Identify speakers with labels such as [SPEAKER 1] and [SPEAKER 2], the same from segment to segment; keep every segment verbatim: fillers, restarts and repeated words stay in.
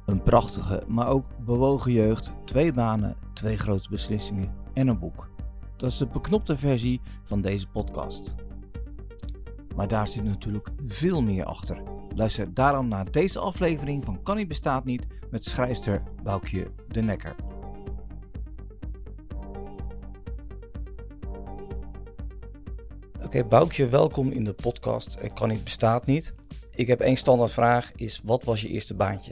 [SPEAKER 1] Een prachtige, maar ook bewogen jeugd, twee banen, twee grote beslissingen en een boek. Dat is de beknopte versie van deze podcast. Maar daar zit natuurlijk veel meer achter. Luister daarom naar deze aflevering van Kan niet bestaat niet met schrijfster Boukje de Nekker. Oké, okay, Boukje, welkom in de podcast Kan niet bestaat niet. Ik heb één standaard vraag, is wat was je eerste baantje?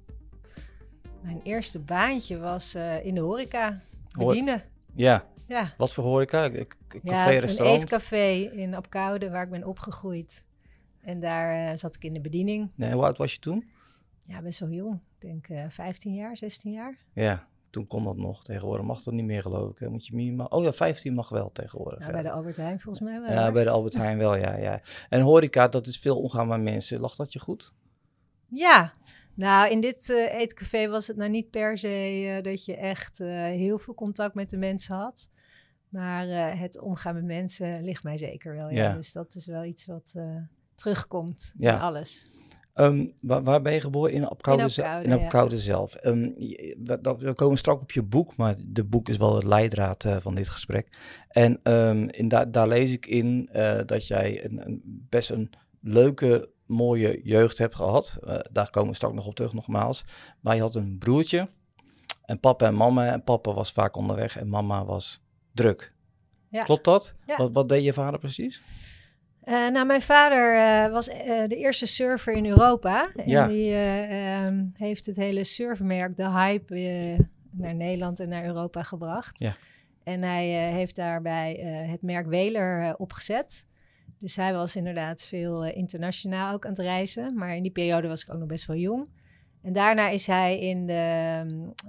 [SPEAKER 2] Mijn eerste baantje was uh, in de horeca, bedienen.
[SPEAKER 1] Ja.
[SPEAKER 2] ja,
[SPEAKER 1] wat voor horeca? Café,
[SPEAKER 2] ja,
[SPEAKER 1] restaurant?
[SPEAKER 2] Een eetkafé in Apkoude, waar ik ben opgegroeid. En daar uh, zat ik in de bediening.
[SPEAKER 1] Nee, hoe oud was je toen?
[SPEAKER 2] Ja, best wel jong. Ik denk uh, vijftien jaar, zestien jaar.
[SPEAKER 1] Ja, toen kon dat nog. Tegenwoordig mag dat niet meer, geloof ik. Moet je minimaal... Oh ja, vijftien mag wel tegenwoordig.
[SPEAKER 2] Ja,
[SPEAKER 1] ja.
[SPEAKER 2] Bij de Albert Heijn volgens mij wel.
[SPEAKER 1] Ja,
[SPEAKER 2] hoor.
[SPEAKER 1] bij de Albert Heijn wel, ja, ja. En horeca, dat is veel omgaan met mensen. Lag dat je goed?
[SPEAKER 2] Ja, nou in dit uh, eetcafé was het nou niet per se uh, dat je echt uh, heel veel contact met de mensen had. Maar uh, het omgaan met mensen ligt mij zeker wel. Ja. Ja. Dus dat is wel iets wat uh, terugkomt ja. in alles.
[SPEAKER 1] Um, waar, waar ben je geboren? In Apkoude,
[SPEAKER 2] in Apkoude,
[SPEAKER 1] in Apkoude
[SPEAKER 2] ja.
[SPEAKER 1] zelf. Um, we, we komen straks op je boek, maar de boek is wel het leidraad uh, van dit gesprek. En um, in da- daar lees ik in uh, dat jij een, een, best een leuke, mooie jeugd hebt gehad. Uh, daar komen we straks nog op terug nogmaals. Maar je had een broertje en papa en mama. En papa was vaak onderweg en mama was druk. Ja. Klopt dat? Ja. Wat, wat deed je vader precies?
[SPEAKER 2] Uh, nou, mijn vader uh, was uh, de eerste surfer in Europa. En ja. die uh, um, heeft het hele surfmerk, de hype, uh, naar Nederland en naar Europa gebracht. Ja. En hij uh, heeft daarbij uh, het merk Weler uh, opgezet. Dus hij was inderdaad veel uh, internationaal ook aan het reizen. Maar in die periode was ik ook nog best wel jong. En daarna is hij in de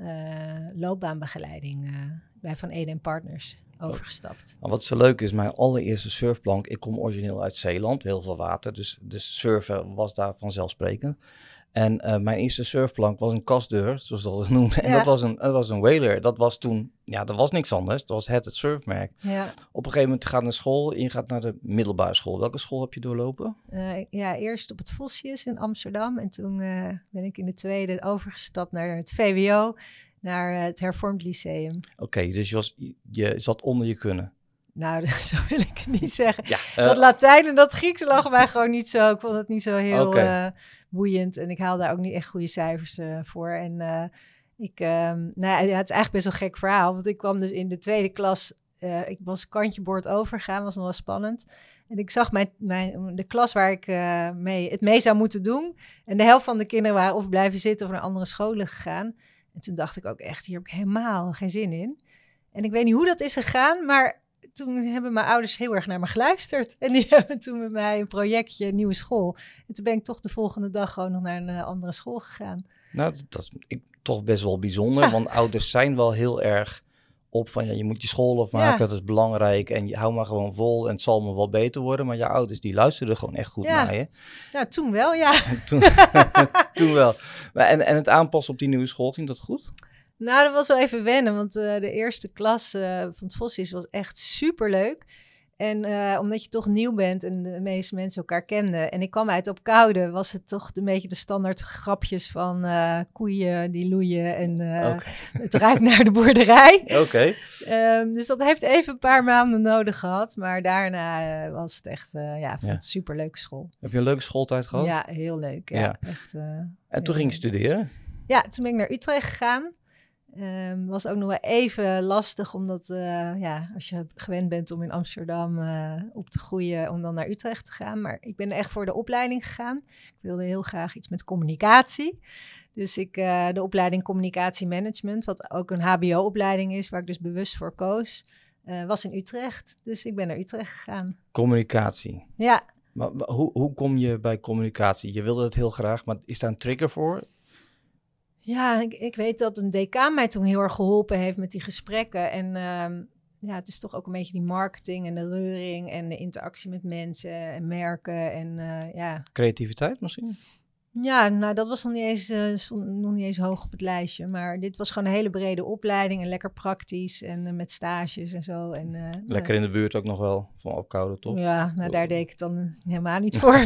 [SPEAKER 2] uh, loopbaanbegeleiding uh, bij Van Ede en Partners overgestapt.
[SPEAKER 1] Nou, wat zo leuk is, mijn allereerste surfplank, ik kom origineel uit Zeeland, heel veel water, dus, dus surfen was daar vanzelfsprekend. En uh, mijn eerste surfplank was een kastdeur, zoals dat het noemde. En ja. dat was een, dat was een Whaler. Dat was toen, ja, dat was niks anders. Dat was het, het surfmerk. Ja. Op een gegeven moment gaat naar school en je gaat naar de middelbare school. Welke school heb je doorlopen?
[SPEAKER 2] Uh, ja, eerst op het Vossius in Amsterdam. En toen uh, ben ik in de tweede overgestapt naar het V W O, naar het Hervormd Lyceum.
[SPEAKER 1] Oké, okay, dus je, was, je zat onder je kunnen.
[SPEAKER 2] Nou, zo wil ik het niet zeggen.
[SPEAKER 1] Ja, uh,
[SPEAKER 2] dat Latijn en dat Grieks lag mij gewoon niet zo. Ik vond het niet zo heel okay. uh, boeiend. En ik haalde daar ook niet echt goede cijfers uh, voor. En uh, ik, um, nou ja, het is eigenlijk best wel een gek verhaal. Want ik kwam dus in de tweede klas. Uh, ik was kantje boord overgegaan, was nog wel spannend. En ik zag mijn, mijn, de klas waar ik uh, mee, het mee zou moeten doen. En de helft van de kinderen waren of blijven zitten of naar andere scholen gegaan. En toen dacht ik ook echt, hier heb ik helemaal geen zin in. En ik weet niet hoe dat is gegaan, maar toen hebben mijn ouders heel erg naar me geluisterd. En die hebben toen met mij een projectje, een nieuwe school. En toen ben ik toch de volgende dag gewoon nog naar een uh, andere school gegaan.
[SPEAKER 1] Nou, dat is ik, toch best wel bijzonder. Ja. Want ouders zijn wel heel erg op van, ja, je moet je school afmaken, ja. dat is belangrijk. En je hou maar gewoon vol en het zal me wel beter worden. Maar je ouders, die luisterden gewoon echt goed
[SPEAKER 2] ja.
[SPEAKER 1] naar je.
[SPEAKER 2] Nou, toen wel, ja.
[SPEAKER 1] toen, toen wel. Maar en, en het aanpassen op die nieuwe school, ging dat goed?
[SPEAKER 2] Nou, dat was wel even wennen, want uh, de eerste klas uh, van het Vossius was echt superleuk. En uh, omdat je toch nieuw bent en de meeste mensen elkaar kenden. En ik kwam uit Apkoude, was het toch een beetje de standaard grapjes van uh, koeien die loeien en uh, okay. het ruikt naar de boerderij.
[SPEAKER 1] Oké. Okay.
[SPEAKER 2] Um, dus dat heeft even een paar maanden nodig gehad. Maar daarna uh, was het echt, uh, ja, vond ja. het een superleuke school.
[SPEAKER 1] Heb je een leuke schooltijd gehad?
[SPEAKER 2] Ja, heel leuk. Ja, ja. Echt, uh,
[SPEAKER 1] en toen ging je studeren?
[SPEAKER 2] Ja, toen ben ik naar Utrecht gegaan. Um, was ook nog wel even lastig, omdat uh, ja, als je gewend bent om in Amsterdam uh, op te groeien, om dan naar Utrecht te gaan. Maar ik ben echt voor de opleiding gegaan. Ik wilde heel graag iets met communicatie. Dus ik uh, de opleiding Communicatie Management, wat ook een H B O-opleiding is, waar ik dus bewust voor koos, uh, was in Utrecht. Dus ik ben naar Utrecht gegaan.
[SPEAKER 1] Communicatie?
[SPEAKER 2] Ja.
[SPEAKER 1] Maar hoe, hoe kom je bij communicatie? Je wilde het heel graag, maar is daar een trigger voor?
[SPEAKER 2] Ja, ik, ik weet dat een decaan mij toen heel erg geholpen heeft met die gesprekken. En um, ja, het is toch ook een beetje die marketing en de reuring en de interactie met mensen en merken en uh, ja.
[SPEAKER 1] Creativiteit misschien?
[SPEAKER 2] Ja, nou dat was nog niet, eens, uh, stond nog niet eens hoog op het lijstje. Maar dit was gewoon een hele brede opleiding en lekker praktisch en uh, met stages en zo. En, uh,
[SPEAKER 1] lekker
[SPEAKER 2] nou,
[SPEAKER 1] in de buurt ook nog wel, van Opkoude, toch?
[SPEAKER 2] Ja, nou daar deed ik het dan helemaal niet voor.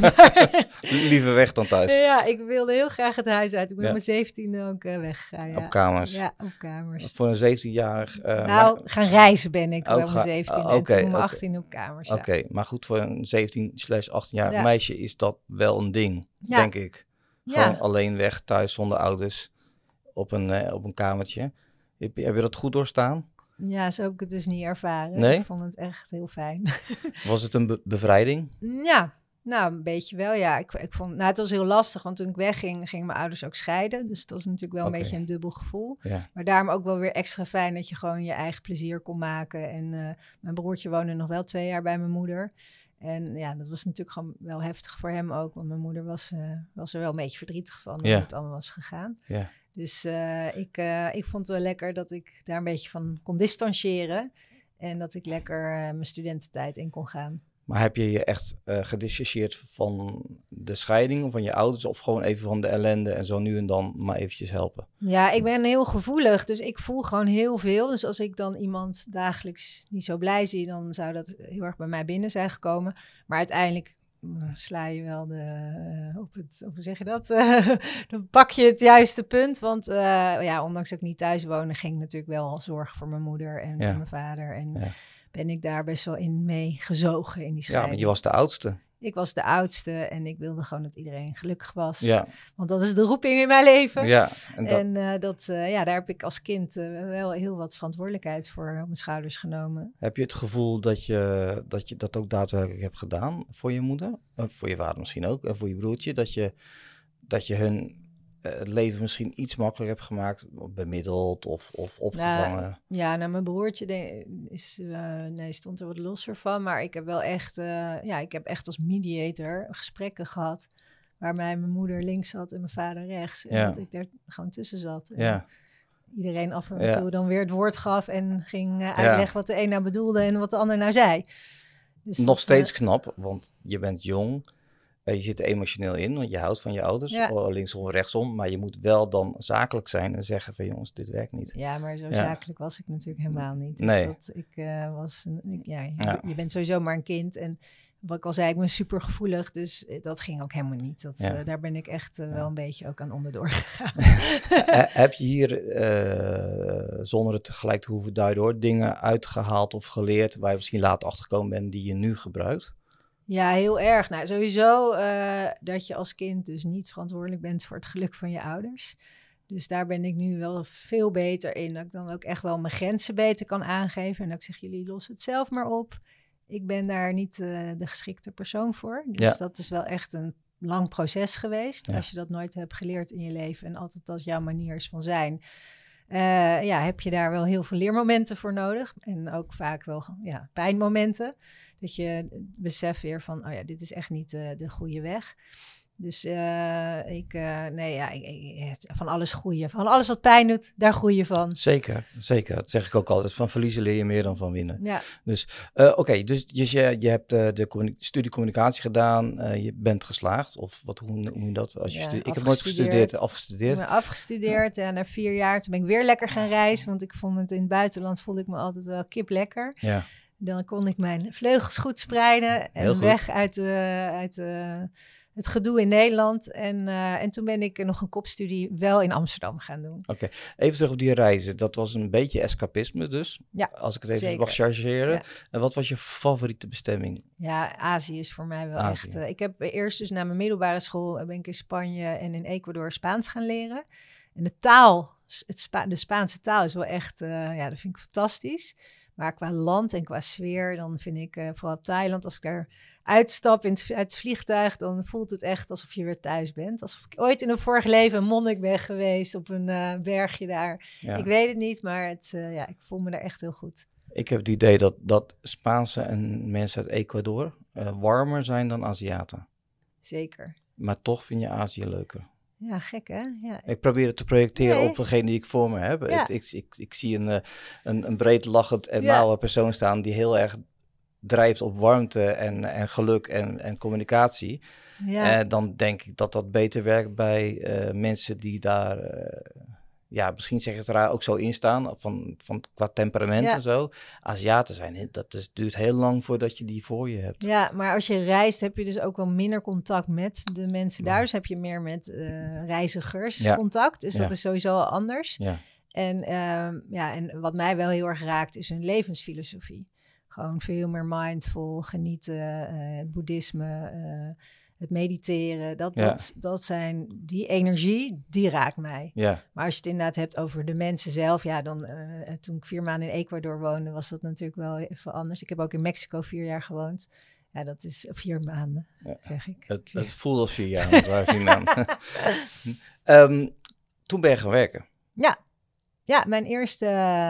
[SPEAKER 1] Liever weg dan thuis.
[SPEAKER 2] Ja, ik wilde heel graag het huis uit. Ik ben
[SPEAKER 1] ja.
[SPEAKER 2] op mijn zeventiende ook uh, weggegaan. Ja.
[SPEAKER 1] Op kamers?
[SPEAKER 2] Ja, op kamers.
[SPEAKER 1] Voor een zeventienjarig... Uh,
[SPEAKER 2] nou,
[SPEAKER 1] maar...
[SPEAKER 2] gaan reizen ben ik
[SPEAKER 1] ook
[SPEAKER 2] op mijn zeventiende
[SPEAKER 1] uh, okay,
[SPEAKER 2] en toen mijn
[SPEAKER 1] okay.
[SPEAKER 2] achttiende op kamers.
[SPEAKER 1] Oké,
[SPEAKER 2] ja.
[SPEAKER 1] okay, maar goed, voor een zeventien slash achttienjarig
[SPEAKER 2] ja.
[SPEAKER 1] meisje is dat wel een ding, ja. denk ik. Gewoon ja. alleen weg, thuis, zonder ouders, op een, uh, op een kamertje. Heb je, heb je dat goed doorstaan?
[SPEAKER 2] Ja, zo heb ik het dus niet ervaren.
[SPEAKER 1] Nee?
[SPEAKER 2] Ik vond het echt heel fijn.
[SPEAKER 1] Was het een be- bevrijding?
[SPEAKER 2] Ja, nou, een beetje wel, ja. Ik, ik vond, nou, het was heel lastig, want toen ik wegging, gingen mijn ouders ook scheiden. Dus het was natuurlijk wel een okay. beetje een dubbel gevoel.
[SPEAKER 1] Ja.
[SPEAKER 2] Maar daarom ook wel weer extra fijn dat je gewoon je eigen plezier kon maken. En uh, mijn broertje woonde nog wel twee jaar bij mijn moeder. En ja, dat was natuurlijk gewoon wel heftig voor hem ook. Want mijn moeder was, uh, was er wel een beetje verdrietig van hoe
[SPEAKER 1] ja.
[SPEAKER 2] het allemaal was gegaan.
[SPEAKER 1] Ja.
[SPEAKER 2] Dus uh, ik, uh, ik vond het wel lekker dat ik daar een beetje van kon distancieren. En dat ik lekker uh, mijn studententijd in kon gaan.
[SPEAKER 1] Maar heb je je echt uh, gedissocieerd van de scheiding van je ouders... of gewoon even van de ellende en zo nu en dan maar eventjes helpen?
[SPEAKER 2] Ja, ik ben heel gevoelig, dus ik voel gewoon heel veel. Dus als ik dan iemand dagelijks niet zo blij zie... dan zou dat heel erg bij mij binnen zijn gekomen. Maar uiteindelijk uh, sla je wel de, uh, op het... hoe zeg je dat? Uh, dan pak je het juiste punt. Want uh, ja, ondanks dat ik niet thuis woonde... ging ik natuurlijk wel zorgen voor mijn moeder en ja. voor mijn vader... en ja. ben ik daar best wel in mee gezogen in die scheiding.
[SPEAKER 1] Ja, want je was de oudste.
[SPEAKER 2] Ik was de oudste en ik wilde gewoon dat iedereen gelukkig was.
[SPEAKER 1] Ja.
[SPEAKER 2] Want dat is de roeping in mijn leven.
[SPEAKER 1] Ja, en, dat...
[SPEAKER 2] en uh, dat, uh, ja, daar heb ik als kind uh, wel heel wat verantwoordelijkheid voor op mijn schouders genomen.
[SPEAKER 1] Heb je het gevoel dat je dat, je dat ook daadwerkelijk hebt gedaan voor je moeder? Of voor je vader misschien ook, en voor je broertje? Dat je, dat je hun... het leven misschien iets makkelijker heb gemaakt, bemiddeld of, of opgevangen?
[SPEAKER 2] Nou, ja, nou mijn broertje de, is, uh, nee, stond er wat losser van, maar ik heb wel echt, uh, ja, ik heb echt als mediator gesprekken gehad, waarbij mijn moeder links zat en mijn vader rechts, en ja. dat ik daar gewoon tussen zat. En
[SPEAKER 1] ja.
[SPEAKER 2] iedereen af en
[SPEAKER 1] ja.
[SPEAKER 2] toe dan weer het woord gaf en ging uh, uitleggen ja. wat de een nou bedoelde en wat de ander nou zei.
[SPEAKER 1] Dus nog dat, steeds uh, knap, want je bent jong. Je zit er emotioneel in, want je houdt van je ouders, ja. linksom of rechtsom. Maar je moet wel dan zakelijk zijn en zeggen van jongens, dit werkt niet.
[SPEAKER 2] Ja, maar zo ja. zakelijk was ik natuurlijk helemaal niet. Dus
[SPEAKER 1] nee.
[SPEAKER 2] dat ik uh, was, ik, ja, je,
[SPEAKER 1] ja.
[SPEAKER 2] je bent sowieso maar een kind. En wat ik al zei, ik ben super gevoelig, dus dat ging ook helemaal niet. Dat, ja. uh, daar ben ik echt uh, wel ja. een beetje ook aan onderdoor gegaan.
[SPEAKER 1] Heb je hier, uh, zonder het gelijk te hoeven duiden hoor, dingen uitgehaald of geleerd waar je misschien later achtergekomen bent die je nu gebruikt?
[SPEAKER 2] Ja, heel erg. Nou, sowieso uh, dat je als kind dus niet verantwoordelijk bent voor het geluk van je ouders. Dus daar ben ik nu wel veel beter in. Dat ik dan ook echt wel mijn grenzen beter kan aangeven. En dat ik zeg, jullie lossen het zelf maar op. Ik ben daar niet uh, de geschikte persoon voor. Dus ja. dat is wel echt een lang proces geweest. Ja. Als je dat nooit hebt geleerd in je leven en altijd dat jouw manier is van zijn... Uh, ja, heb je daar wel heel veel leermomenten voor nodig. En ook vaak wel ja, pijnmomenten. Dat je beseft weer van, oh ja, dit is echt niet uh, de goede weg. Dus uh, ik, uh, nee ja, ik, ik, van alles groeien. Van alles wat pijn doet, daar groei je van.
[SPEAKER 1] Zeker, zeker. Dat zeg ik ook altijd. Van verliezen leer je meer dan van winnen.
[SPEAKER 2] Ja.
[SPEAKER 1] Dus uh, oké, okay, dus, dus je, je hebt uh, de communi- studie communicatie gedaan. Uh, je bent geslaagd. Of wat, hoe noem je dat? Als je
[SPEAKER 2] ja,
[SPEAKER 1] studeert? Ik heb nooit gestudeerd, afgestudeerd.
[SPEAKER 2] Ik ben afgestudeerd en ja, na vier jaar toen ben ik weer lekker gaan reizen. Want ik vond het in het buitenland voelde ik me altijd wel kip lekker.
[SPEAKER 1] Ja.
[SPEAKER 2] Dan kon ik mijn vleugels goed spreiden en weg uit de... Uit de het gedoe in Nederland. En, uh, en toen ben ik nog een kopstudie wel in Amsterdam gaan doen.
[SPEAKER 1] Oké, okay. Even terug op die reizen. Dat was een beetje escapisme dus.
[SPEAKER 2] Ja,
[SPEAKER 1] als ik het even
[SPEAKER 2] zeker.
[SPEAKER 1] mag chargeren.
[SPEAKER 2] Ja.
[SPEAKER 1] En wat was je favoriete bestemming?
[SPEAKER 2] Ja, Azië is voor mij wel
[SPEAKER 1] Azië.
[SPEAKER 2] echt... Uh, ik heb eerst dus na mijn middelbare school... ben ik in Spanje en in Ecuador Spaans gaan leren. En de taal, het Spa- de Spaanse taal is wel echt... Uh, ja, dat vind ik fantastisch. Maar qua land en qua sfeer... dan vind ik uh, vooral Thailand, als ik daar... uitstap in het, uit het vliegtuig, dan voelt het echt alsof je weer thuis bent. Alsof ik ooit in een vorig leven een monnik ben geweest op een uh, bergje daar. Ja. Ik weet het niet, maar het, uh, ja, ik voel me daar echt heel goed.
[SPEAKER 1] Ik heb het idee dat, dat Spaanse en mensen uit Ecuador uh, warmer zijn dan Aziaten.
[SPEAKER 2] Zeker.
[SPEAKER 1] Maar toch vind je Azië leuker.
[SPEAKER 2] Ja, gek hè? Ja.
[SPEAKER 1] Ik probeer het te projecteren
[SPEAKER 2] nee.
[SPEAKER 1] op degene die ik voor me heb.
[SPEAKER 2] Ja.
[SPEAKER 1] Ik, ik, ik, ik zie een, een, een breed lachend en
[SPEAKER 2] ja.
[SPEAKER 1] mouwe persoon staan die heel erg drijft op warmte en, en geluk en, en communicatie,
[SPEAKER 2] Ja.
[SPEAKER 1] Uh, dan denk ik dat dat beter werkt bij uh, mensen die daar, uh, ja, misschien zeg ik het raar, ook zo in staan, van, van, qua temperament
[SPEAKER 2] Ja.
[SPEAKER 1] en zo. Aziaten zijn, dat is, duurt heel lang voordat je die voor je hebt.
[SPEAKER 2] Ja, maar als je reist heb je dus ook wel minder contact met de mensen daar. Dus heb je meer met uh, reizigers ja. contact. Dus ja. dat is sowieso al anders.
[SPEAKER 1] Ja.
[SPEAKER 2] En, um, ja, en wat mij wel heel erg raakt is hun levensfilosofie. Gewoon veel meer mindful, genieten, uh, het boeddhisme, uh, het mediteren. Dat, ja. dat, dat zijn, die energie, die raakt mij.
[SPEAKER 1] Ja.
[SPEAKER 2] Maar als je het inderdaad hebt over de mensen zelf, ja, dan uh, toen ik vier maanden in Ecuador woonde, was dat natuurlijk wel even anders. Ik heb ook in Mexico vier jaar gewoond. Ja, dat is vier maanden, ja. zeg ik.
[SPEAKER 1] Het, het voelt als vier jaar, want wij vier maanden. um, toen ben je gaan werken.
[SPEAKER 2] Ja. Ja, mijn eerste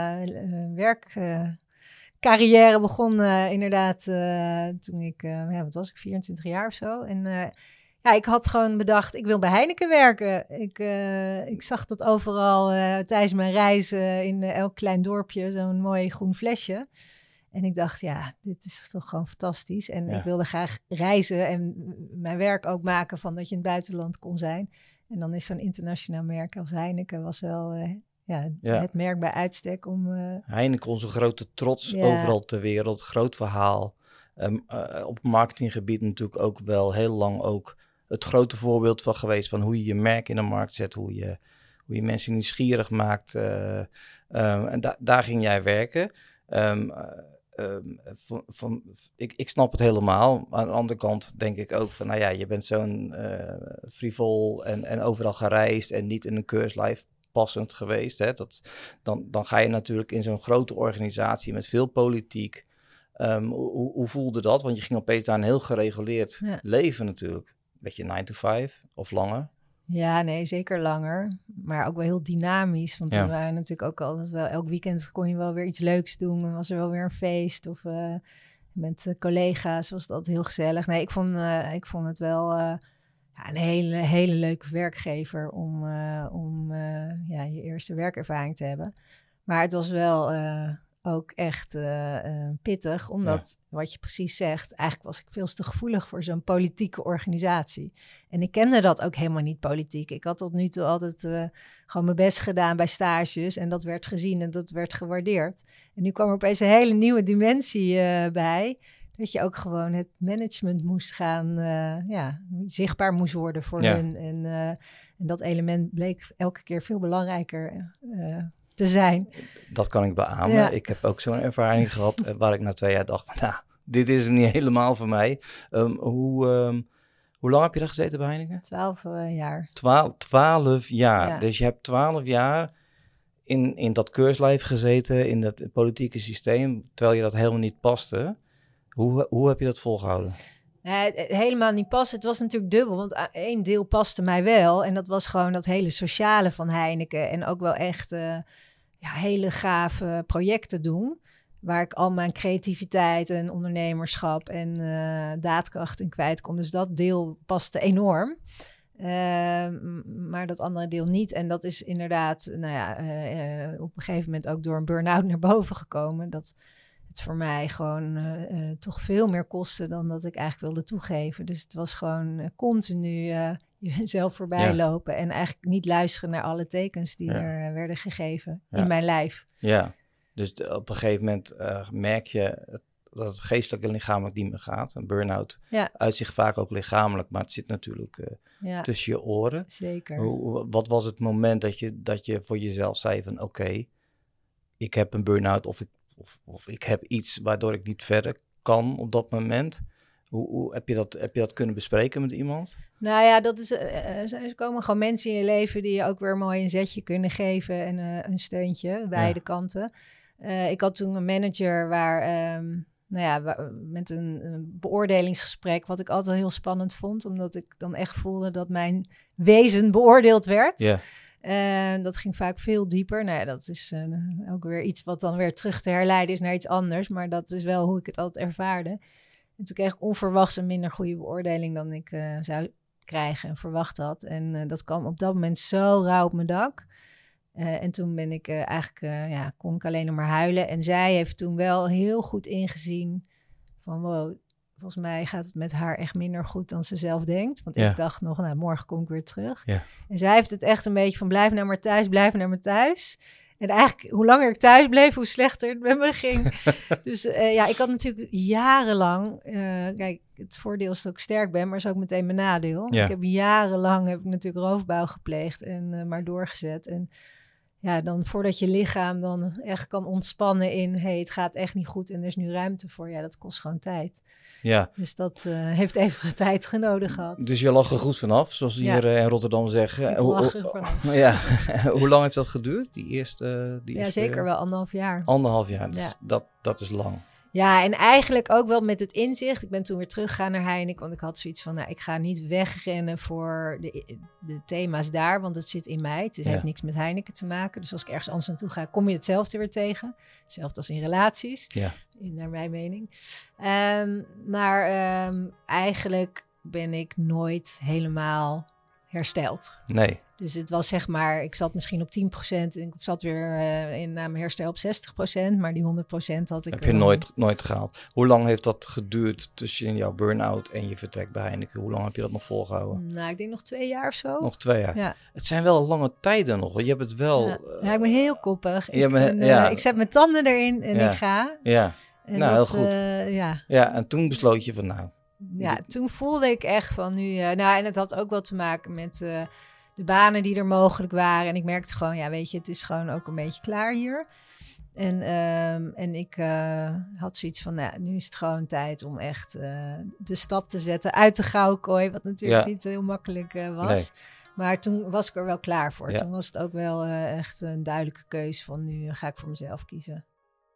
[SPEAKER 2] uh, werkcarrière uh, begon uh, inderdaad uh, toen ik, uh, ja, wat was ik, vierentwintig jaar of zo. En uh, ja, ik had gewoon bedacht, ik wil bij Heineken werken. Ik, uh, ik zag dat overal uh, tijdens mijn reizen in uh, elk klein dorpje, zo'n mooi groen flesje. En ik dacht, ja, dit is toch gewoon fantastisch. En ja. ik wilde graag reizen en mijn werk ook maken van dat je in het buitenland kon zijn. En dan is zo'n internationaal merk als Heineken was wel... Uh, Ja, ja, het merk bij uitstek om... Uh...
[SPEAKER 1] Heineken, onze grote trots ja. overal ter wereld. Groot verhaal. Um, uh, op marketinggebied natuurlijk ook wel heel lang ook het grote voorbeeld van geweest... van hoe je je merk in de markt zet. Hoe je, hoe je mensen nieuwsgierig maakt. Uh, um, en da- daar ging jij werken. Um, uh, um, van, van, ik, ik snap het helemaal. Aan de andere kant denk ik ook van... nou ja, je bent zo'n uh, frivol en, en overal gereisd... en niet in een keurslijf passend geweest. Hè? Dat, dan, dan ga je natuurlijk in zo'n grote organisatie met veel politiek. Um, hoe, hoe voelde dat? Want je ging opeens daar een heel gereguleerd ja. leven natuurlijk. Beetje nine to five of langer.
[SPEAKER 2] Ja, nee, zeker langer. Maar ook wel heel dynamisch. Want ja. we waren natuurlijk ook altijd wel... Elk weekend kon je wel weer iets leuks doen. En was er wel weer een feest. Of uh, met uh, collega's was het altijd heel gezellig. Nee, ik vond, uh, ik vond het wel... Uh, Ja, een hele, hele leuke werkgever om, uh, om uh, ja, je eerste werkervaring te hebben. Maar het was wel uh, ook echt uh, uh, pittig, omdat, ja. wat je precies zegt, eigenlijk was ik veel te gevoelig voor zo'n politieke organisatie. En ik kende dat ook helemaal niet politiek. Ik had tot nu toe altijd uh, gewoon mijn best gedaan bij stages en dat werd gezien en dat werd gewaardeerd. En nu kwam er opeens een hele nieuwe dimensie uh, bij... Dat je ook gewoon het management moest gaan, uh, ja, zichtbaar moest worden voor ja. hun. En, uh, en dat element bleek elke keer veel belangrijker uh, te zijn.
[SPEAKER 1] Dat kan ik beamen. Ja. Ik heb ook zo'n ervaring gehad waar ik na twee jaar dacht van, nou, dit is hem niet helemaal voor mij. Um, hoe, um, hoe lang heb je daar gezeten bij Heineken?
[SPEAKER 2] Twaalf uh, jaar.
[SPEAKER 1] Twaalf, twaalf jaar. Ja. Dus je hebt twaalf jaar in, in dat keurslijf gezeten, in dat politieke systeem, terwijl je dat helemaal niet paste. Hoe, hoe heb je dat volgehouden?
[SPEAKER 2] Nee, helemaal niet passen. Het was natuurlijk dubbel, want één deel paste mij wel. En dat was gewoon dat hele sociale van Heineken. En ook wel echt uh, ja, hele gave projecten doen. Waar ik al mijn creativiteit en ondernemerschap en uh, daadkracht in kwijt kon. Dus dat deel paste enorm. Uh, maar dat andere deel niet. En dat is inderdaad nou ja, uh, uh, op een gegeven moment ook door een burn-out naar boven gekomen. Dat... het voor mij gewoon uh, uh, toch veel meer kostte dan dat ik eigenlijk wilde toegeven. Dus het was gewoon uh, continu uh, jezelf voorbij ja. lopen en eigenlijk niet luisteren naar alle tekens die ja. er uh, werden gegeven ja. in mijn lijf.
[SPEAKER 1] Ja, dus de, op een gegeven moment uh, merk je het, dat het geestelijk en lichamelijk niet meer gaat. Een burn-out ja. uitzicht vaak ook lichamelijk, maar het zit natuurlijk uh, ja. tussen je oren.
[SPEAKER 2] Zeker.
[SPEAKER 1] Hoe, wat was het moment dat je, dat je voor jezelf zei van oké, okay, ik heb een burn-out of ik Of, of ik heb iets waardoor ik niet verder kan op dat moment. Hoe, hoe heb je dat, heb je dat kunnen bespreken met iemand?
[SPEAKER 2] Nou ja, dat is, uh, er komen gewoon mensen in je leven die je ook weer mooi een zetje kunnen geven en uh, een steuntje, beide ja. kanten. Uh, ik had toen een manager waar, um, nou ja, waar, met een, een beoordelingsgesprek, wat ik altijd heel spannend vond, omdat ik dan echt voelde dat mijn wezen beoordeeld werd. Ja. Uh, dat ging vaak veel dieper. Nou ja, dat is uh, ook weer iets wat dan weer terug te herleiden is naar iets anders. Maar dat is wel hoe ik het altijd ervaarde. En toen kreeg ik onverwachts een minder goede beoordeling dan ik uh, zou krijgen en verwacht had. En uh, dat kwam op dat moment zo rauw op mijn dak. Uh, en toen ben ik uh, eigenlijk, uh, ja, kon ik alleen nog maar huilen. En zij heeft toen wel heel goed ingezien van wow, volgens mij gaat het met haar echt minder goed dan ze zelf denkt. Want
[SPEAKER 1] Ja.
[SPEAKER 2] ik dacht nog, nou, morgen kom ik weer terug.
[SPEAKER 1] Ja.
[SPEAKER 2] En zij heeft het echt een beetje van blijf naar maar thuis, blijf naar maar thuis. En eigenlijk, hoe langer ik thuis bleef, hoe slechter het met me ging. Dus uh, ja, ik had natuurlijk jarenlang... Uh, kijk, het voordeel is dat ik sterk ben, maar is ook meteen mijn nadeel.
[SPEAKER 1] Ja.
[SPEAKER 2] Ik heb jarenlang heb ik natuurlijk roofbouw gepleegd en uh, maar doorgezet. En ja, dan voordat je lichaam dan echt kan ontspannen in... hey, het gaat echt niet goed en er is nu ruimte voor. Ja, dat kost gewoon tijd.
[SPEAKER 1] Ja.
[SPEAKER 2] Dus dat uh, heeft even tijd genodig gehad.
[SPEAKER 1] Dus je lag er goed vanaf, zoals ze hier ja. in Rotterdam zeggen.
[SPEAKER 2] Ik lag er vanaf.
[SPEAKER 1] Ja. Hoe lang heeft dat geduurd, die eerste die
[SPEAKER 2] Ja,
[SPEAKER 1] eerste
[SPEAKER 2] zeker
[SPEAKER 1] periode?
[SPEAKER 2] wel anderhalf jaar.
[SPEAKER 1] Anderhalf jaar, dus
[SPEAKER 2] ja.
[SPEAKER 1] dat, dat is lang.
[SPEAKER 2] Ja, en eigenlijk ook wel met het inzicht. Ik ben toen weer teruggegaan naar Heineken, want ik had zoiets van... nou, ik ga niet wegrennen voor de, de thema's daar, want het zit in mij. Het is, ja. heeft niks met Heineken te maken. Dus als ik ergens anders naartoe ga, kom je hetzelfde weer tegen. Hetzelfde als in relaties,
[SPEAKER 1] ja.
[SPEAKER 2] in, naar mijn mening. Um, maar um, eigenlijk ben ik nooit helemaal hersteld.
[SPEAKER 1] Nee.
[SPEAKER 2] Dus het was zeg maar, ik zat misschien op tien procent en ik zat weer uh, in mijn herstel op zestig procent, maar die honderd procent had ik...
[SPEAKER 1] Heb je uh, nooit, nooit gehaald. Hoe lang heeft dat geduurd tussen jouw burn-out en je vertrek bij Heineken? Hoe lang heb je dat nog volgehouden?
[SPEAKER 2] Nou, ik denk nog twee jaar of zo.
[SPEAKER 1] Nog twee jaar?
[SPEAKER 2] Ja.
[SPEAKER 1] Het zijn wel lange tijden nog. Je hebt het wel...
[SPEAKER 2] Ja, uh, ja ik ben heel koppig.
[SPEAKER 1] Ik,
[SPEAKER 2] ben, uh,
[SPEAKER 1] ja.
[SPEAKER 2] ik zet mijn tanden erin en
[SPEAKER 1] ja.
[SPEAKER 2] ik ga.
[SPEAKER 1] Ja,
[SPEAKER 2] en
[SPEAKER 1] nou
[SPEAKER 2] dat,
[SPEAKER 1] heel goed.
[SPEAKER 2] Uh, ja.
[SPEAKER 1] ja, en toen besloot je van nou...
[SPEAKER 2] Ja, toen voelde ik echt van nu... Uh, nou, en het had ook wel te maken met... Uh, de banen die er mogelijk waren. En ik merkte gewoon, ja, weet je, het is gewoon ook een beetje klaar hier. En, um, en ik uh, had zoiets van, nou, nu is het gewoon tijd om echt uh, de stap te zetten uit de gouden, wat natuurlijk ja. niet heel makkelijk uh, was. Nee. Maar toen was ik er wel klaar voor. Ja. Toen was het ook wel uh, echt een duidelijke keus van, nu ga ik voor mezelf kiezen.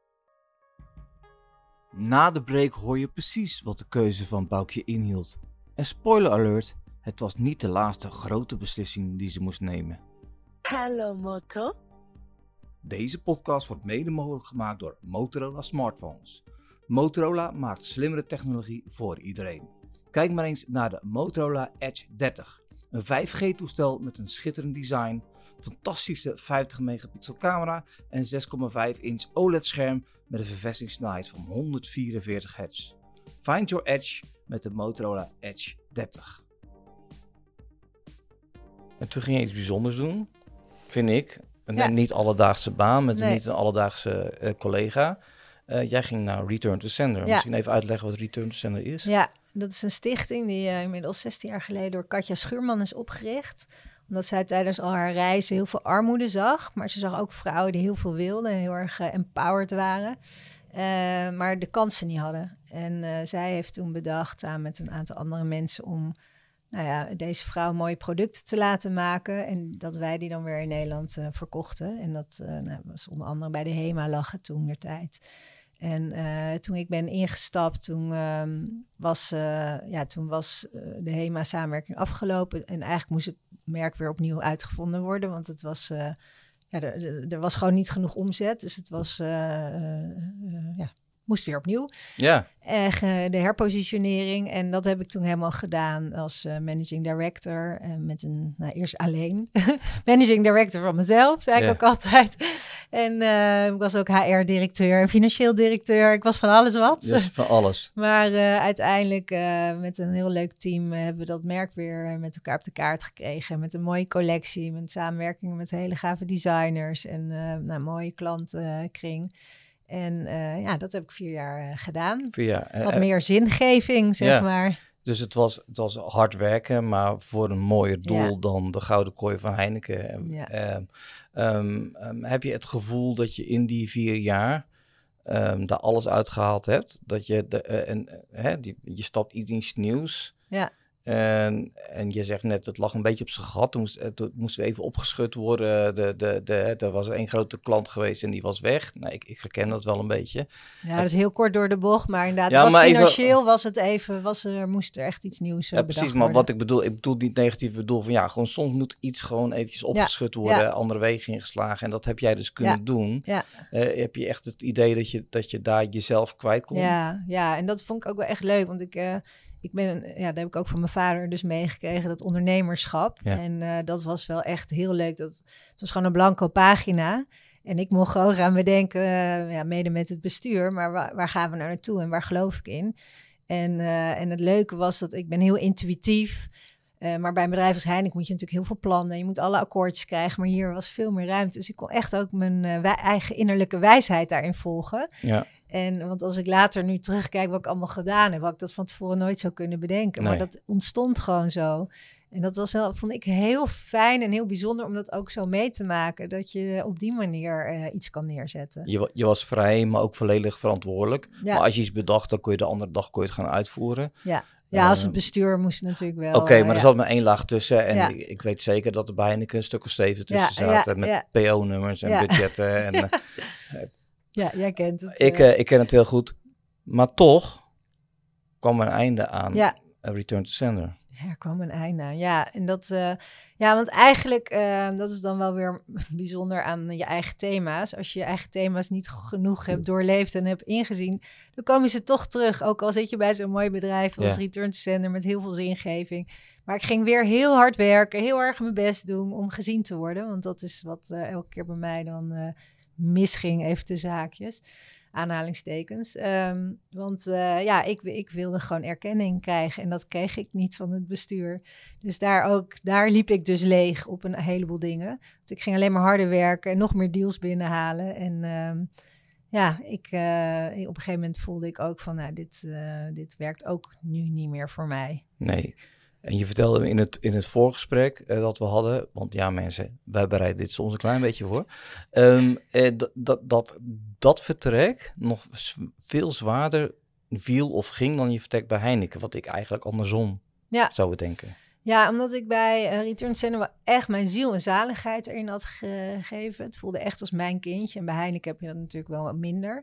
[SPEAKER 1] Na de break hoor je precies wat de keuze van Boukje inhield. En spoiler alert... Het was niet de laatste grote beslissing die ze moest nemen.
[SPEAKER 3] Hallo Moto.
[SPEAKER 1] Deze podcast wordt mede mogelijk gemaakt door Motorola Smartphones. Motorola maakt slimmere technologie voor iedereen. Kijk maar eens naar de Motorola Edge dertig. Een vijf G toestel met een schitterend design, fantastische vijftig megapixel camera en zes komma vijf inch O L E D scherm met een verversingssnelheid van honderdvierenveertig hertz. Find your edge met de Motorola Edge dertig. En toen ging je iets bijzonders doen, vind ik. Een ja. niet alledaagse baan met nee. een niet een alledaagse uh, collega. Uh, jij ging naar Return to Sender. Ja. Misschien even uitleggen wat Return to Sender is.
[SPEAKER 2] Ja, dat is een stichting die uh, inmiddels zestien jaar geleden door Katja Schuurman is opgericht. Omdat zij tijdens al haar reizen heel veel armoede zag. Maar ze zag ook vrouwen die heel veel wilden en heel erg uh, empowered waren. Uh, maar de kansen niet hadden. En uh, zij heeft toen bedacht, samen met een aantal andere mensen, om... nou ja, deze vrouw mooie producten te laten maken. En dat wij die dan weer in Nederland uh, verkochten. En dat uh, nou, was onder andere bij de HEMA lag toen der tijd. En uh, toen ik ben ingestapt, toen, uh, was, uh, ja, toen was uh, de HEMA-samenwerking afgelopen. En eigenlijk moest het merk weer opnieuw uitgevonden worden. Want het was, uh, ja, er, er was gewoon niet genoeg omzet. Dus het was, uh, uh, uh, ja... moest weer opnieuw.
[SPEAKER 1] Ja.
[SPEAKER 2] Uh, de herpositionering. En dat heb ik toen helemaal gedaan als uh, managing director. Uh, met een, nou eerst alleen. managing director van mezelf, zei ja. ik ook altijd. En uh, ik was ook H R-directeur en financieel directeur. Ik was van alles wat.
[SPEAKER 1] Dus van alles.
[SPEAKER 2] maar uh, uiteindelijk uh, met een heel leuk team uh, hebben we dat merk weer met elkaar op de kaart gekregen. Met een mooie collectie, met samenwerkingen met hele gave designers en uh, nou, mooie klantenkring. En uh, ja, dat heb ik vier jaar uh, gedaan.
[SPEAKER 1] Vier jaar.
[SPEAKER 2] Wat uh, meer zingeving, zeg
[SPEAKER 1] ja.
[SPEAKER 2] maar.
[SPEAKER 1] Dus het was, het was hard werken, maar voor een mooier doel
[SPEAKER 2] ja.
[SPEAKER 1] dan de Gouden Kooi van Heineken.
[SPEAKER 2] Ja.
[SPEAKER 1] Um, um, um, heb je het gevoel dat je in die vier jaar um, daar alles uitgehaald hebt? Dat je, de, uh, en, uh, hè, die, je stapt iets nieuws.
[SPEAKER 2] Ja.
[SPEAKER 1] En, en je zegt net, het lag een beetje op zijn gat. Toen moest, toen moest even opgeschud worden. De, de, de, er was één grote klant geweest en die was weg. Nou, ik, ik herken dat wel een beetje.
[SPEAKER 2] Ja, dat is heel kort door de bocht. Maar inderdaad,
[SPEAKER 1] ja,
[SPEAKER 2] was
[SPEAKER 1] maar
[SPEAKER 2] financieel
[SPEAKER 1] even,
[SPEAKER 2] was het even... Was er, moest er echt iets nieuws uh,
[SPEAKER 1] ja, precies, maar
[SPEAKER 2] worden.
[SPEAKER 1] wat ik bedoel... Ik bedoel niet negatief, ik bedoel van ja, gewoon soms moet iets gewoon eventjes opgeschud ja, worden. Ja. Andere wegen ingeslagen. En dat heb jij dus kunnen
[SPEAKER 2] ja,
[SPEAKER 1] doen.
[SPEAKER 2] Ja.
[SPEAKER 1] Uh, heb je echt het idee dat je, dat je daar jezelf kwijt kon?
[SPEAKER 2] Ja, ja, en dat vond ik ook wel echt leuk. Want ik... Uh, Ik ben, ja, dat heb ik ook van mijn vader dus meegekregen, dat ondernemerschap. Ja. En uh, dat was wel echt heel leuk. Dat, het was gewoon een blanco pagina. En ik mocht gewoon gaan bedenken, uh, ja, mede met het bestuur, maar waar, waar gaan we nou naartoe en waar geloof ik in? En, uh, en het leuke was dat ik ben heel intuïtief. Uh, maar bij een bedrijf als Heineken moet je natuurlijk heel veel plannen. Je moet alle akkoordjes krijgen, maar hier was veel meer ruimte. Dus ik kon echt ook mijn uh, wij- eigen innerlijke wijsheid daarin volgen.
[SPEAKER 1] Ja.
[SPEAKER 2] En want als ik later nu terugkijk wat ik allemaal gedaan heb, had ik dat van tevoren nooit zo kunnen bedenken.
[SPEAKER 1] Nee.
[SPEAKER 2] Maar dat ontstond gewoon zo. En dat was wel, vond ik heel fijn en heel bijzonder om dat ook zo mee te maken. Dat je op die manier uh, iets kan neerzetten.
[SPEAKER 1] Je, je was vrij, maar ook volledig verantwoordelijk.
[SPEAKER 2] Ja.
[SPEAKER 1] Maar als je iets bedacht, dan kon je de andere dag kon je het gaan uitvoeren.
[SPEAKER 2] Ja. Ja, als het bestuur moest natuurlijk wel.
[SPEAKER 1] Oké, okay, maar
[SPEAKER 2] uh,
[SPEAKER 1] er
[SPEAKER 2] ja.
[SPEAKER 1] zat maar één laag tussen. En ja. ik, ik weet zeker dat er bij Heineken een stuk of zeven tussen
[SPEAKER 2] ja,
[SPEAKER 1] zaten.
[SPEAKER 2] Ja,
[SPEAKER 1] met
[SPEAKER 2] ja.
[SPEAKER 1] P O-nummers en ja. budgetten. En, uh,
[SPEAKER 2] ja, jij kent het.
[SPEAKER 1] Ik, uh, ik ken het heel goed. Maar toch kwam er een einde aan.
[SPEAKER 2] Ja.
[SPEAKER 1] A Return to Sender.
[SPEAKER 2] Ja, er kwam een einde aan. Ja, en dat, uh, ja, want eigenlijk, uh, dat is dan wel weer bijzonder aan je eigen thema's. Als je je eigen thema's niet genoeg hebt doorleefd en hebt ingezien, dan komen ze toch terug. Ook al zit je bij zo'n mooi bedrijf als ja. Return to Sender met heel veel zingeving. Maar ik ging weer heel hard werken, heel erg mijn best doen om gezien te worden. Want dat is wat uh, elke keer bij mij dan uh, misging, even de zaakjes. Aanhalingstekens. Um, want uh, ja, ik, ik wilde gewoon erkenning krijgen en dat kreeg ik niet van het bestuur. Dus daar ook, daar liep ik dus leeg op een heleboel dingen. Want ik ging alleen maar harder werken en nog meer deals binnenhalen. En um, ja, ik, uh, op een gegeven moment voelde ik ook van, nou, dit, uh, dit werkt ook nu niet meer voor mij.
[SPEAKER 1] Nee. En je vertelde me in het, in het voorgesprek uh, dat we hadden, want ja mensen, wij bereiden dit soms een klein beetje voor, um, eh, d- dat, dat dat vertrek nog z- veel zwaarder viel of ging dan je vertrek bij Heineken, wat ik eigenlijk andersom
[SPEAKER 2] ja.
[SPEAKER 1] zou bedenken.
[SPEAKER 2] Ja, omdat ik bij uh, Return to Sender wel echt mijn ziel en zaligheid erin had gegeven. Het voelde echt als mijn kindje en bij Heineken heb je dat natuurlijk wel wat minder.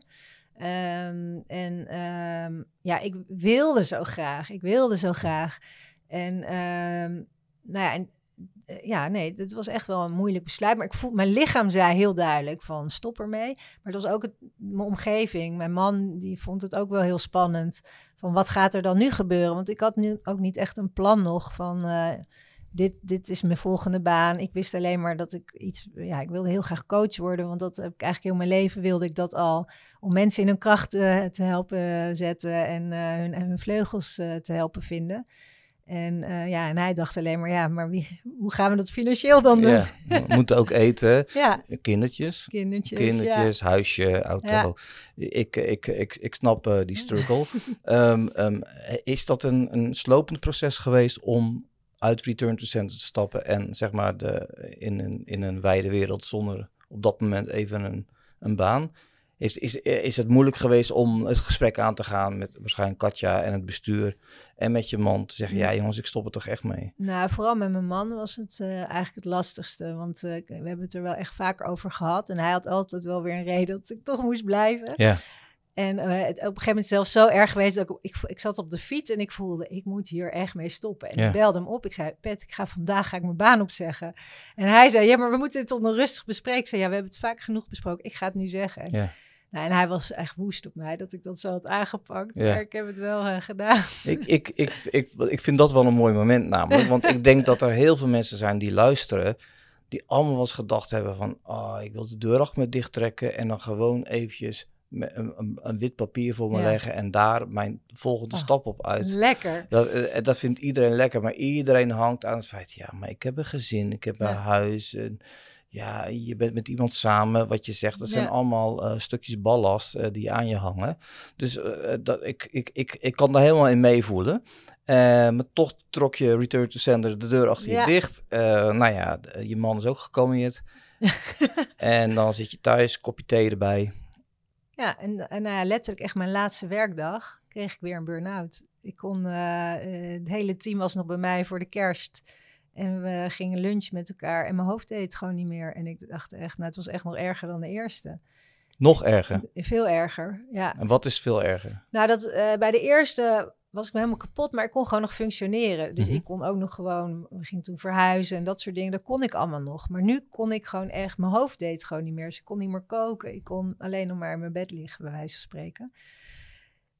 [SPEAKER 2] Um, en um, ja, ik wilde zo graag, ik wilde zo graag. En um, nou ja, en, uh, ja, nee, het was echt wel een moeilijk besluit. Maar ik voel, mijn lichaam zei heel duidelijk van stop ermee. Maar het was ook het, mijn omgeving. Mijn man die vond het ook wel heel spannend. Van wat gaat er dan nu gebeuren? Want ik had nu ook niet echt een plan nog van uh, dit, dit is mijn volgende baan. Ik wist alleen maar dat ik iets, ja, ik wilde heel graag coach worden. Want dat heb ik eigenlijk heel mijn leven wilde ik dat al. Om mensen in hun kracht uh, te helpen zetten en uh, hun, hun vleugels uh, te helpen vinden. En uh, ja, en hij dacht alleen maar, ja, maar wie, hoe gaan we dat financieel dan doen?
[SPEAKER 1] Ja, we moeten ook eten.
[SPEAKER 2] Ja.
[SPEAKER 1] Kindertjes.
[SPEAKER 2] Kindertjes,
[SPEAKER 1] Kindertjes, ja. Huisje, auto. Ja. Ik, ik, ik, ik snap uh, die struggle. um, um, is dat een, een slopend proces geweest om uit Return to Sender te stappen en zeg maar de, in, een, in een wijde wereld zonder op dat moment even een, een baan? Is, is, is het moeilijk geweest om het gesprek aan te gaan met waarschijnlijk Katja en het bestuur en met je man te zeggen, ja jongens, ik stop er toch echt mee?
[SPEAKER 2] Nou, vooral met mijn man was het uh, eigenlijk het lastigste, want uh, we hebben het er wel echt vaker over gehad en hij had altijd wel weer een reden dat ik toch moest blijven.
[SPEAKER 1] Ja.
[SPEAKER 2] En uh, het, op een gegeven moment zelfs zo erg geweest dat ik, ik, ik zat op de fiets en ik voelde, ik moet hier echt mee stoppen. En ja. ik belde hem op. Ik zei, Pet, ik ga vandaag ga ik mijn baan opzeggen. En hij zei, ja, maar we moeten dit tot nog rustig bespreken. Ik zei, ja, we hebben het vaak genoeg besproken. Ik ga het nu zeggen.
[SPEAKER 1] Ja.
[SPEAKER 2] Nou, en hij was echt woest op mij dat ik dat zo had aangepakt.
[SPEAKER 1] Ja.
[SPEAKER 2] Maar ik heb het wel uh, gedaan.
[SPEAKER 1] Ik, ik, ik, ik, ik vind dat wel een mooi moment namelijk. Want ik denk dat er heel veel mensen zijn die luisteren, die allemaal wel eens gedacht hebben van, oh, ik wil de deur achter me dicht trekken en dan gewoon eventjes Een, een, een wit papier voor me ja. leggen en daar mijn volgende oh, stap op uit.
[SPEAKER 2] Lekker.
[SPEAKER 1] Dat, uh, dat vindt iedereen lekker, maar iedereen hangt aan het feit, ja, maar ik heb een gezin, ik heb een ja. huis. En, ja, je bent met iemand samen, wat je zegt. Dat ja. zijn allemaal uh, stukjes ballast uh, die aan je hangen. Dus uh, dat, ik, ik, ik, ik kan daar helemaal in meevoelen. Uh, maar toch trok je Return to Sender de deur achter ja. je dicht. Uh, nou ja, de, je man is ook gekalmeerd. En dan zit je thuis, kopje thee erbij.
[SPEAKER 2] Ja, en, en uh, letterlijk echt mijn laatste werkdag kreeg ik weer een burn-out. Ik kon, uh, uh, het hele team was nog bij mij voor de kerst. En we gingen lunchen met elkaar en mijn hoofd deed het gewoon niet meer. En ik dacht echt, nou het was echt nog erger dan de eerste.
[SPEAKER 1] Nog erger?
[SPEAKER 2] Veel erger, ja.
[SPEAKER 1] En wat is veel erger?
[SPEAKER 2] Nou, dat, uh, bij de eerste was ik me helemaal kapot, maar ik kon gewoon nog functioneren. Dus
[SPEAKER 1] Mm-hmm.
[SPEAKER 2] ik kon ook nog gewoon, we gingen toen verhuizen en dat soort dingen. Dat kon ik allemaal nog. Maar nu kon ik gewoon echt, mijn hoofd deed gewoon niet meer. Dus ik kon niet meer koken. Ik kon alleen nog maar in mijn bed liggen, bij wijze van spreken.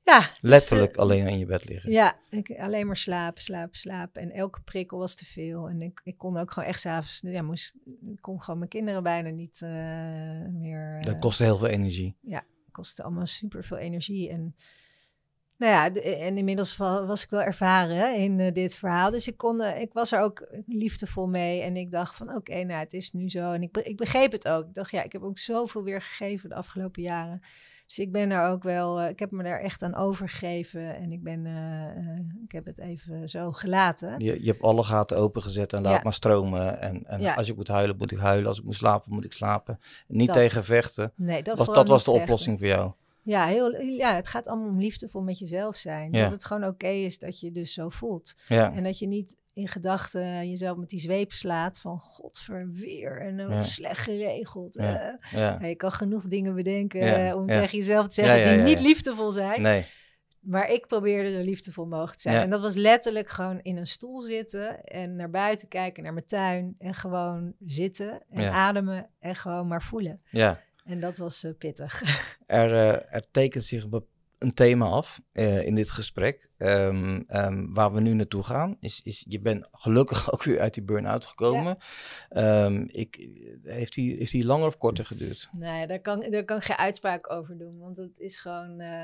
[SPEAKER 2] Ja.
[SPEAKER 1] Letterlijk
[SPEAKER 2] dus, uh,
[SPEAKER 1] alleen in je bed liggen.
[SPEAKER 2] Ja, ik, alleen maar slapen, slapen, slapen. En elke prikkel was te veel. En ik, ik kon ook gewoon echt s'avonds... Ja, moest, ik kon gewoon mijn kinderen bijna niet uh, meer... Uh,
[SPEAKER 1] dat kostte heel veel energie.
[SPEAKER 2] Ja, kostte allemaal super veel energie. En nou ja, de, en inmiddels was ik wel ervaren hè, in uh, dit verhaal. Dus ik, kon, uh, ik was er ook liefdevol mee. En ik dacht van oké, okay, nou het is nu zo. En ik, ik begreep het ook. Ik dacht ja, ik heb ook zoveel weer gegeven de afgelopen jaren. Dus ik ben er ook wel, uh, ik heb me daar echt aan overgegeven. En ik ben, uh, uh, ik heb het even zo gelaten.
[SPEAKER 1] Je, je hebt alle gaten opengezet en laat
[SPEAKER 2] ja.
[SPEAKER 1] maar stromen. En, en ja. als ik moet huilen, moet ik huilen. Als ik moet slapen, moet ik slapen. Niet
[SPEAKER 2] dat.
[SPEAKER 1] tegen vechten.
[SPEAKER 2] Nee, dat
[SPEAKER 1] was, dat was de
[SPEAKER 2] vechten.
[SPEAKER 1] oplossing voor jou.
[SPEAKER 2] Ja, heel, ja, het gaat allemaal om liefdevol met jezelf zijn.
[SPEAKER 1] Ja.
[SPEAKER 2] Dat het gewoon oké okay is dat je dus zo voelt.
[SPEAKER 1] Ja.
[SPEAKER 2] En dat je niet in gedachten jezelf met die zweep slaat van godverweer en uh, wat ja. slecht geregeld.
[SPEAKER 1] Ja.
[SPEAKER 2] Uh, ja. Je kan genoeg dingen bedenken
[SPEAKER 1] ja.
[SPEAKER 2] uh, om
[SPEAKER 1] ja.
[SPEAKER 2] tegen jezelf te zeggen
[SPEAKER 1] ja, ja, ja,
[SPEAKER 2] die
[SPEAKER 1] ja.
[SPEAKER 2] niet liefdevol zijn.
[SPEAKER 1] Nee.
[SPEAKER 2] Maar ik probeerde zo liefdevol mogelijk te zijn.
[SPEAKER 1] Ja.
[SPEAKER 2] En dat was letterlijk gewoon in een stoel zitten en naar buiten kijken, naar mijn tuin en gewoon zitten en
[SPEAKER 1] ja.
[SPEAKER 2] ademen en gewoon maar voelen.
[SPEAKER 1] Ja.
[SPEAKER 2] En dat was uh, pittig.
[SPEAKER 1] Er, uh, er tekent zich een thema af uh, in dit gesprek. Um, um, waar we nu naartoe gaan. Is, is, je bent gelukkig ook weer uit die burn-out gekomen. Ja. Um, ik, heeft, die, is die langer of korter geduurd?
[SPEAKER 2] Nee, daar kan, daar kan ik geen uitspraak over doen. Want het is gewoon... Uh,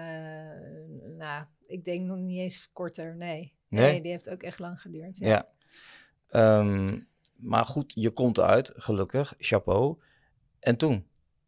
[SPEAKER 2] nou, ik denk nog niet eens korter. Nee. nee. Nee, die heeft ook echt lang geduurd. Ja.
[SPEAKER 1] ja. Um, maar goed, je komt eruit, gelukkig. Chapeau. En toen?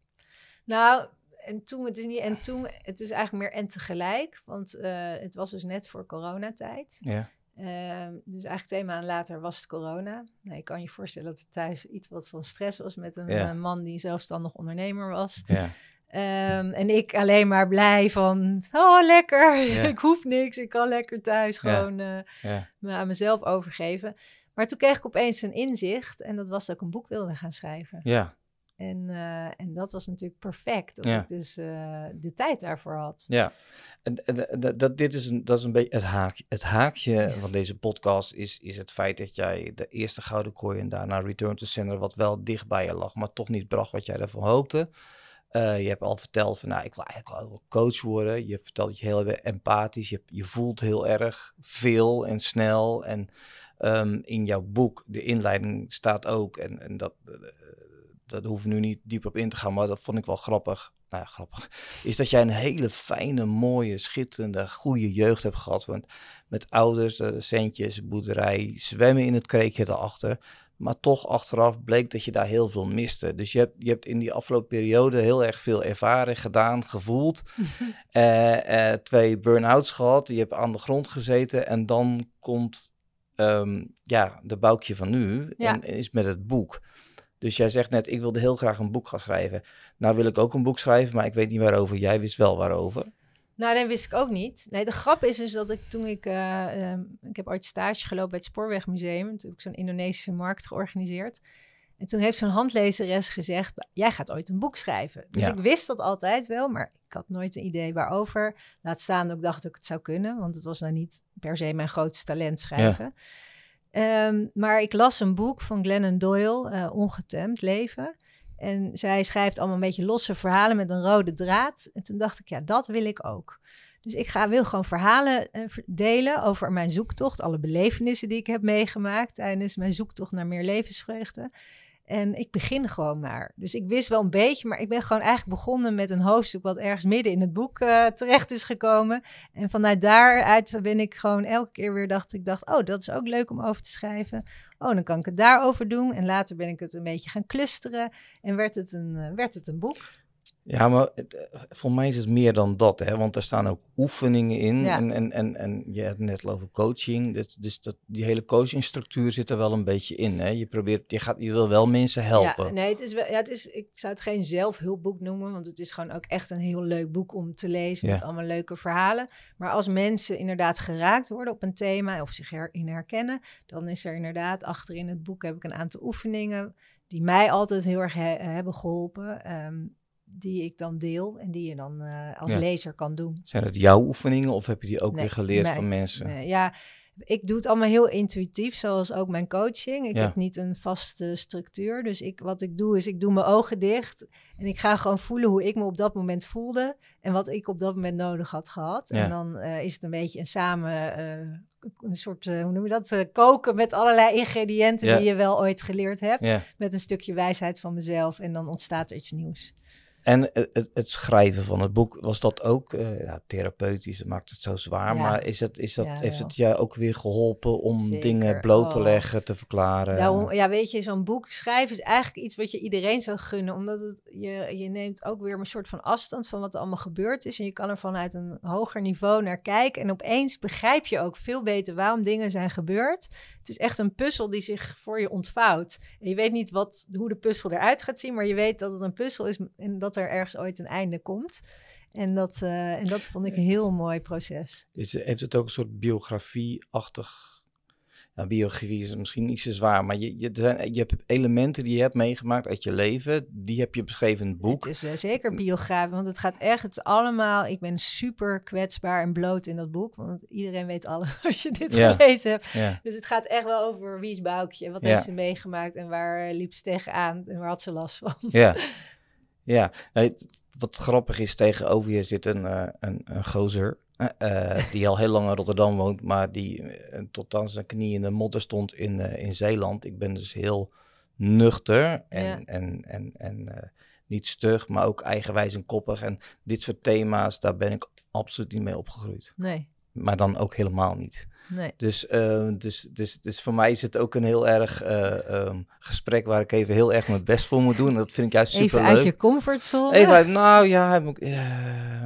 [SPEAKER 2] Nou, en toen, het is niet en toen, het is eigenlijk meer en tegelijk. Want uh, het was dus net voor coronatijd.
[SPEAKER 1] Ja.
[SPEAKER 2] Uh, dus eigenlijk twee maanden later was het corona. Nou, je kan je voorstellen dat er thuis iets wat van stress was met een ja. uh, man die zelfstandig ondernemer was.
[SPEAKER 1] Ja.
[SPEAKER 2] Um, en ik alleen maar blij van, oh lekker, ja. ik hoef niks. Ik kan lekker thuis gewoon ja. Uh, ja. me aan mezelf overgeven. Maar toen kreeg ik opeens een inzicht. En dat was dat ik een boek wilde gaan schrijven.
[SPEAKER 1] Ja.
[SPEAKER 2] En, uh, en dat was natuurlijk perfect, dat
[SPEAKER 1] ja.
[SPEAKER 2] ik dus uh, de tijd daarvoor had.
[SPEAKER 1] Ja, en, en, en dat, dit is een, dat is een beetje het haakje, het haakje van deze podcast is, is het feit dat jij de eerste Gouden Kooi en daarna Return to Sender, wat wel dicht bij je lag, maar toch niet bracht wat jij ervan hoopte. Uh, je hebt al verteld van, nou, ik wil eigenlijk wel coach worden. Je hebt verteld dat je heel erg empathisch, je, je voelt heel erg veel en snel. En um, in jouw boek, de inleiding staat ook, en, en dat... Uh, daar hoeven we nu niet diep op in te gaan, maar dat vond ik wel grappig. Nou ja, grappig. Is dat jij een hele fijne, mooie, schitterende, goede jeugd hebt gehad. Want met ouders, de centjes, boerderij, zwemmen in het kreekje daarachter. Maar toch achteraf bleek dat je daar heel veel miste. Dus je hebt, je hebt in die afgelopen periode heel erg veel ervaren, gedaan, gevoeld. uh, uh, twee burn-outs gehad. Je hebt aan de grond gezeten en dan komt um, ja, de Boukje van nu ja. en, en is met het boek. Dus jij zegt net, ik wilde heel graag een boek gaan schrijven. Nou wil ik ook een boek schrijven, maar ik weet niet waarover. Jij wist wel waarover.
[SPEAKER 2] Nou, dat wist ik ook niet. Nee, de grap is dus dat ik toen ik... Uh, um, ik heb ooit stage gelopen bij het Spoorwegmuseum. Toen heb ik zo'n Indonesische markt georganiseerd. En toen heeft zo'n handlezeres gezegd, jij gaat ooit een boek schrijven. Dus ja. ik wist dat altijd wel, maar ik had nooit een idee waarover. Laat staan dat ik dacht dat ik het zou kunnen. Want het was nou niet per se mijn grootste talent schrijven. Ja. Um, maar ik las een boek van Glennon Doyle, uh, Ongetemd Leven. En zij schrijft allemaal een beetje losse verhalen met een rode draad. En toen dacht ik, ja, dat wil ik ook. Dus ik ga, wil gewoon verhalen uh, delen over mijn zoektocht. Alle belevenissen die ik heb meegemaakt tijdens mijn zoektocht naar meer levensvreugde. En ik begin gewoon maar. Dus ik wist wel een beetje, maar ik ben gewoon eigenlijk begonnen met een hoofdstuk wat ergens midden in het boek uh, terecht is gekomen. En vanuit daaruit ben ik gewoon elke keer weer dacht, ik dacht, oh, dat is ook leuk om over te schrijven. Oh, dan kan ik het daarover doen. En later ben ik het een beetje gaan clusteren en werd het een, uh, werd het een boek.
[SPEAKER 1] Ja, maar voor mij is het meer dan dat, hè? Want er staan ook oefeningen in. Ja. En, en, en, en je hebt het net over coaching. Dus, dus dat, die hele coachingstructuur zit er wel een beetje in. Hè? Je probeert, je, gaat, je wil wel mensen helpen.
[SPEAKER 2] Ja, nee, het is wel, ja, het is, ik zou het geen zelfhulpboek noemen, want het is gewoon ook echt een heel leuk boek om te lezen. Ja. Met allemaal leuke verhalen. Maar als mensen inderdaad geraakt worden op een thema of zich erin herkennen, dan is er inderdaad achter in het boek heb ik een aantal oefeningen die mij altijd heel erg he, hebben geholpen. Um, die ik dan deel en die je dan uh, als ja. lezer kan doen.
[SPEAKER 1] Zijn het jouw oefeningen of heb je die ook
[SPEAKER 2] nee,
[SPEAKER 1] weer geleerd
[SPEAKER 2] nee,
[SPEAKER 1] van mensen?
[SPEAKER 2] Nee, ja, ik doe het allemaal heel intuïtief, zoals ook mijn coaching. Ik
[SPEAKER 1] Ja.
[SPEAKER 2] heb niet een vaste structuur. Dus ik, wat ik doe, is ik doe mijn ogen dicht. En ik ga gewoon voelen hoe ik me op dat moment voelde. En wat ik op dat moment nodig had gehad.
[SPEAKER 1] Ja.
[SPEAKER 2] En dan uh, is het een beetje een samen... Uh, een soort, uh, hoe noem je dat? Uh, koken met allerlei ingrediënten
[SPEAKER 1] ja.
[SPEAKER 2] die je wel ooit geleerd hebt.
[SPEAKER 1] Ja.
[SPEAKER 2] Met een stukje wijsheid van mezelf. En dan ontstaat er iets nieuws.
[SPEAKER 1] En het, het schrijven van het boek, was dat ook uh, ja, therapeutisch? Dat maakt het zo zwaar.
[SPEAKER 2] Ja.
[SPEAKER 1] Maar is het, is dat,
[SPEAKER 2] Ja,
[SPEAKER 1] heeft
[SPEAKER 2] wel.
[SPEAKER 1] het je ook weer geholpen om
[SPEAKER 2] Zeker.
[SPEAKER 1] dingen bloot te
[SPEAKER 2] Oh.
[SPEAKER 1] leggen, te verklaren?
[SPEAKER 2] Daarom, ja, weet je, zo'n boek schrijven is eigenlijk iets wat je iedereen zou gunnen. Omdat het, je, je neemt ook weer een soort van afstand van wat er allemaal gebeurd is. En je kan er vanuit een hoger niveau naar kijken. En opeens begrijp je ook veel beter waarom dingen zijn gebeurd. Het is echt een puzzel die zich voor je ontvouwt. En je weet niet wat, hoe de puzzel eruit gaat zien. Maar je weet dat het een puzzel is en dat er ergens ooit een einde komt. En dat, uh, en dat vond ik een heel mooi proces.
[SPEAKER 1] Is, heeft het ook een soort biografie-achtig... Ja, biografie is misschien niet zo zwaar, maar je, je, er zijn, je hebt elementen die je hebt meegemaakt uit je leven, die heb je beschreven in het boek.
[SPEAKER 2] Het is uh, zeker biografisch, want het gaat echt, het is allemaal, ik ben super kwetsbaar en bloot in dat boek, want iedereen weet alles als je dit
[SPEAKER 1] ja.
[SPEAKER 2] gelezen hebt.
[SPEAKER 1] Ja.
[SPEAKER 2] Dus het gaat echt wel over wie is Boukje, wat
[SPEAKER 1] ja.
[SPEAKER 2] heeft ze meegemaakt en waar uh, liep ze tegenaan en waar had ze last van.
[SPEAKER 1] Ja. Ja, nee, wat grappig is, tegenover je zit een, uh, een, een gozer uh, die al heel lang in Rotterdam woont, maar die uh, tot aan zijn knie in de modder stond in, uh, in Zeeland. Ik ben dus heel nuchter en,
[SPEAKER 2] Ja.
[SPEAKER 1] en, en, en uh, niet stug, maar ook eigenwijs en koppig. En dit soort thema's, daar ben ik absoluut niet mee opgegroeid.
[SPEAKER 2] Nee.
[SPEAKER 1] Maar dan ook helemaal niet.
[SPEAKER 2] Nee.
[SPEAKER 1] Dus, uh, dus, dus, dus voor mij is het ook een heel erg uh, um, gesprek waar ik even heel erg mijn best voor moet doen. Dat vind ik juist super leuk.
[SPEAKER 2] Even uit je comfortzone.
[SPEAKER 1] Even uit, nou ja, uh,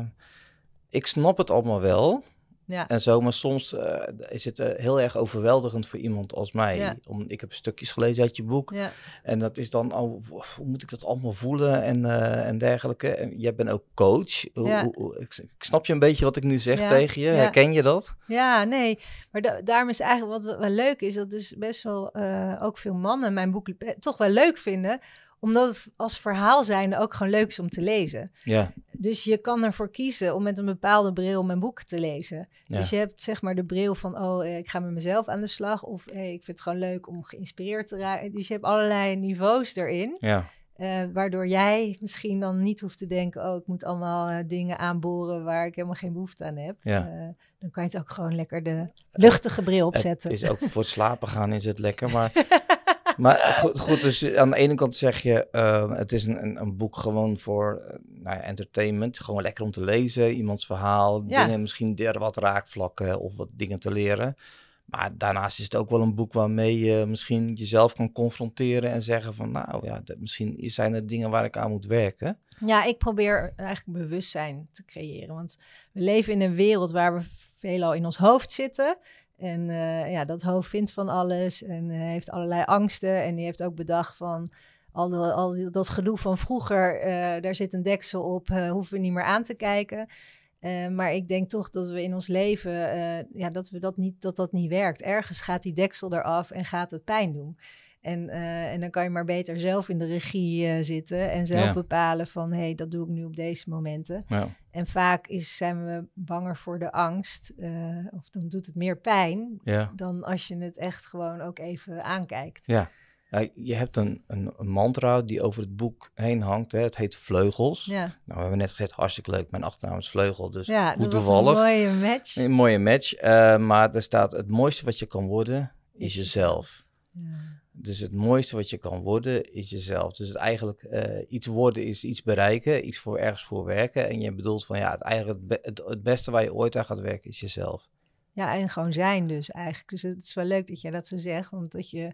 [SPEAKER 1] ik snap het allemaal wel.
[SPEAKER 2] Ja.
[SPEAKER 1] En zo, maar soms uh, is het uh, heel erg overweldigend voor iemand als mij.
[SPEAKER 2] Ja.
[SPEAKER 1] Om, ik heb stukjes gelezen uit je boek.
[SPEAKER 2] Ja.
[SPEAKER 1] En dat is dan, oh, hoe moet ik dat allemaal voelen en, uh, en dergelijke. En jij bent ook coach.
[SPEAKER 2] Ja.
[SPEAKER 1] Hoe, hoe, ik, ik snap je een beetje wat ik nu zeg
[SPEAKER 2] Ja.
[SPEAKER 1] tegen je?
[SPEAKER 2] Ja.
[SPEAKER 1] Herken je dat?
[SPEAKER 2] Ja, nee. Maar da- daarom is het eigenlijk wat wel leuk is, dat dus best wel uh, ook veel mannen mijn boek toch wel leuk vinden. Omdat het als verhaal zijnde ook gewoon leuk is om te lezen.
[SPEAKER 1] Ja.
[SPEAKER 2] Dus je kan ervoor kiezen om met een bepaalde bril mijn boek te lezen.
[SPEAKER 1] Ja.
[SPEAKER 2] Dus je hebt zeg maar de bril van, oh, ik ga met mezelf aan de slag. Of hey, ik vind het gewoon leuk om geïnspireerd te raken. Dus je hebt allerlei niveaus erin.
[SPEAKER 1] Ja.
[SPEAKER 2] Uh, waardoor jij misschien dan niet hoeft te denken, oh, ik moet allemaal uh, dingen aanboren waar ik helemaal geen behoefte aan heb.
[SPEAKER 1] Ja.
[SPEAKER 2] Uh, dan kan je het ook gewoon lekker de luchtige bril opzetten.
[SPEAKER 1] Het is ook voor het slapen gaan is het lekker, maar... Maar goed, goed, dus aan de ene kant zeg je, uh, het is een, een, een boek gewoon voor uh, nou ja, entertainment. Gewoon lekker om te lezen, iemands verhaal,
[SPEAKER 2] Ja.
[SPEAKER 1] dingen, misschien er wat raakvlakken of wat dingen te leren. Maar daarnaast is het ook wel een boek waarmee je misschien jezelf kan confronteren en zeggen van, nou ja, dat, misschien zijn er dingen waar ik aan moet werken.
[SPEAKER 2] Ja, ik probeer eigenlijk bewustzijn te creëren. Want we leven in een wereld waar we veelal in ons hoofd zitten. En uh, ja, dat hoofd vindt van alles en uh, heeft allerlei angsten. En die heeft ook bedacht van al, de, al die, dat gedoe van vroeger, uh, daar zit een deksel op, uh, hoeven we niet meer aan te kijken. Uh, maar ik denk toch dat we in ons leven, uh, ja, dat, we dat, niet, dat dat niet werkt. Ergens gaat die deksel eraf en gaat het pijn doen. En, uh, en dan kan je maar beter zelf in de regie uh, zitten en zelf
[SPEAKER 1] Ja.
[SPEAKER 2] bepalen van, hé, hey, dat doe ik nu op deze momenten.
[SPEAKER 1] Ja.
[SPEAKER 2] En vaak is, zijn we banger voor de angst, uh, of dan doet het meer pijn,
[SPEAKER 1] Ja.
[SPEAKER 2] dan als je het echt gewoon ook even aankijkt.
[SPEAKER 1] Ja. Ja, je hebt een, een, een mantra die over het boek heen hangt. Hè? Het heet Vleugels.
[SPEAKER 2] Ja,
[SPEAKER 1] Nou, we hebben net gezegd, hartstikke leuk. Mijn achternaam is Vleugel, dus
[SPEAKER 2] ja
[SPEAKER 1] hoe
[SPEAKER 2] dat was
[SPEAKER 1] toevallig.
[SPEAKER 2] een mooie match.
[SPEAKER 1] Een mooie match. Uh, maar er staat, het mooiste wat je kan worden, is
[SPEAKER 2] Is
[SPEAKER 1] jezelf.
[SPEAKER 2] Ja.
[SPEAKER 1] Dus het mooiste wat je kan worden, is jezelf. Dus het eigenlijk uh, iets worden is iets bereiken, iets voor ergens voor werken. En je bedoelt van, ja, het, eigenlijk het, be- het, het beste waar je ooit aan gaat werken, is jezelf.
[SPEAKER 2] Ja, en gewoon zijn dus eigenlijk. Dus het is wel leuk dat jij dat zo zegt, want dat je...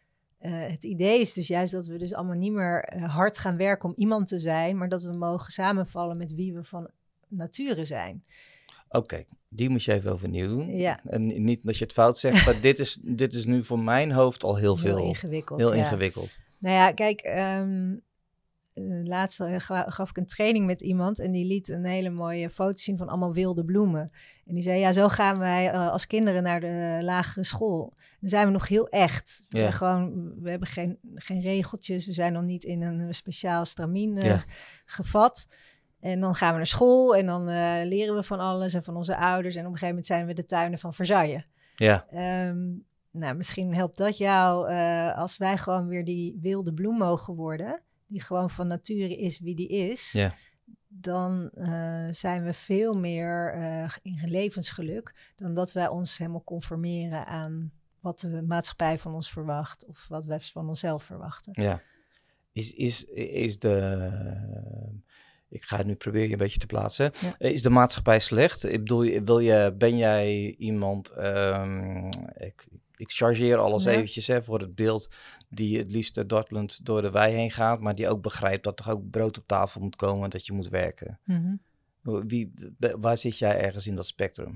[SPEAKER 2] Uh, het idee is dus juist dat we dus allemaal niet meer uh, hard gaan werken om iemand te zijn, maar dat we mogen samenvallen met wie we van nature zijn.
[SPEAKER 1] Oké, okay, die moet je even overnieuw doen.
[SPEAKER 2] Ja.
[SPEAKER 1] En niet dat je het fout zegt, maar dit is, dit is nu voor mijn hoofd al heel,
[SPEAKER 2] Heel
[SPEAKER 1] veel.
[SPEAKER 2] ingewikkeld.
[SPEAKER 1] Heel
[SPEAKER 2] ja.
[SPEAKER 1] ingewikkeld.
[SPEAKER 2] Nou ja, kijk, um, uh, laatst uh, gaf ik een training met iemand en die liet een hele mooie foto zien van allemaal wilde bloemen. En die zei, ja, zo gaan wij uh, als kinderen naar de lagere school. Dan zijn we nog heel echt. We,
[SPEAKER 1] ja.
[SPEAKER 2] zijn gewoon, we hebben geen, geen regeltjes, we zijn nog niet in een speciaal stramien uh,
[SPEAKER 1] ja.
[SPEAKER 2] gevat. En dan gaan we naar school en dan uh, leren we van alles en van onze ouders. En op een gegeven moment zijn we de tuinen van Versailles.
[SPEAKER 1] Ja.
[SPEAKER 2] Um, nou, misschien helpt dat jou uh, als wij gewoon weer die wilde bloem mogen worden, die gewoon van nature is wie die is.
[SPEAKER 1] Ja.
[SPEAKER 2] Dan uh, zijn we veel meer uh, in levensgeluk dan dat wij ons helemaal conformeren aan wat de maatschappij van ons verwacht of wat wij van onszelf verwachten.
[SPEAKER 1] Ja. Is, is, is de... Uh, ik ga het nu proberen een beetje te plaatsen. Ja. Is de maatschappij slecht? Ik bedoel, wil je, ben jij iemand... Um, ik, ik chargeer alles ja. eventjes hè, voor het beeld die het liefst dartelend door de wei heen gaat, maar die ook begrijpt dat er ook brood op tafel moet komen en dat je moet werken. Mm-hmm. Wie, waar zit jij ergens in dat spectrum?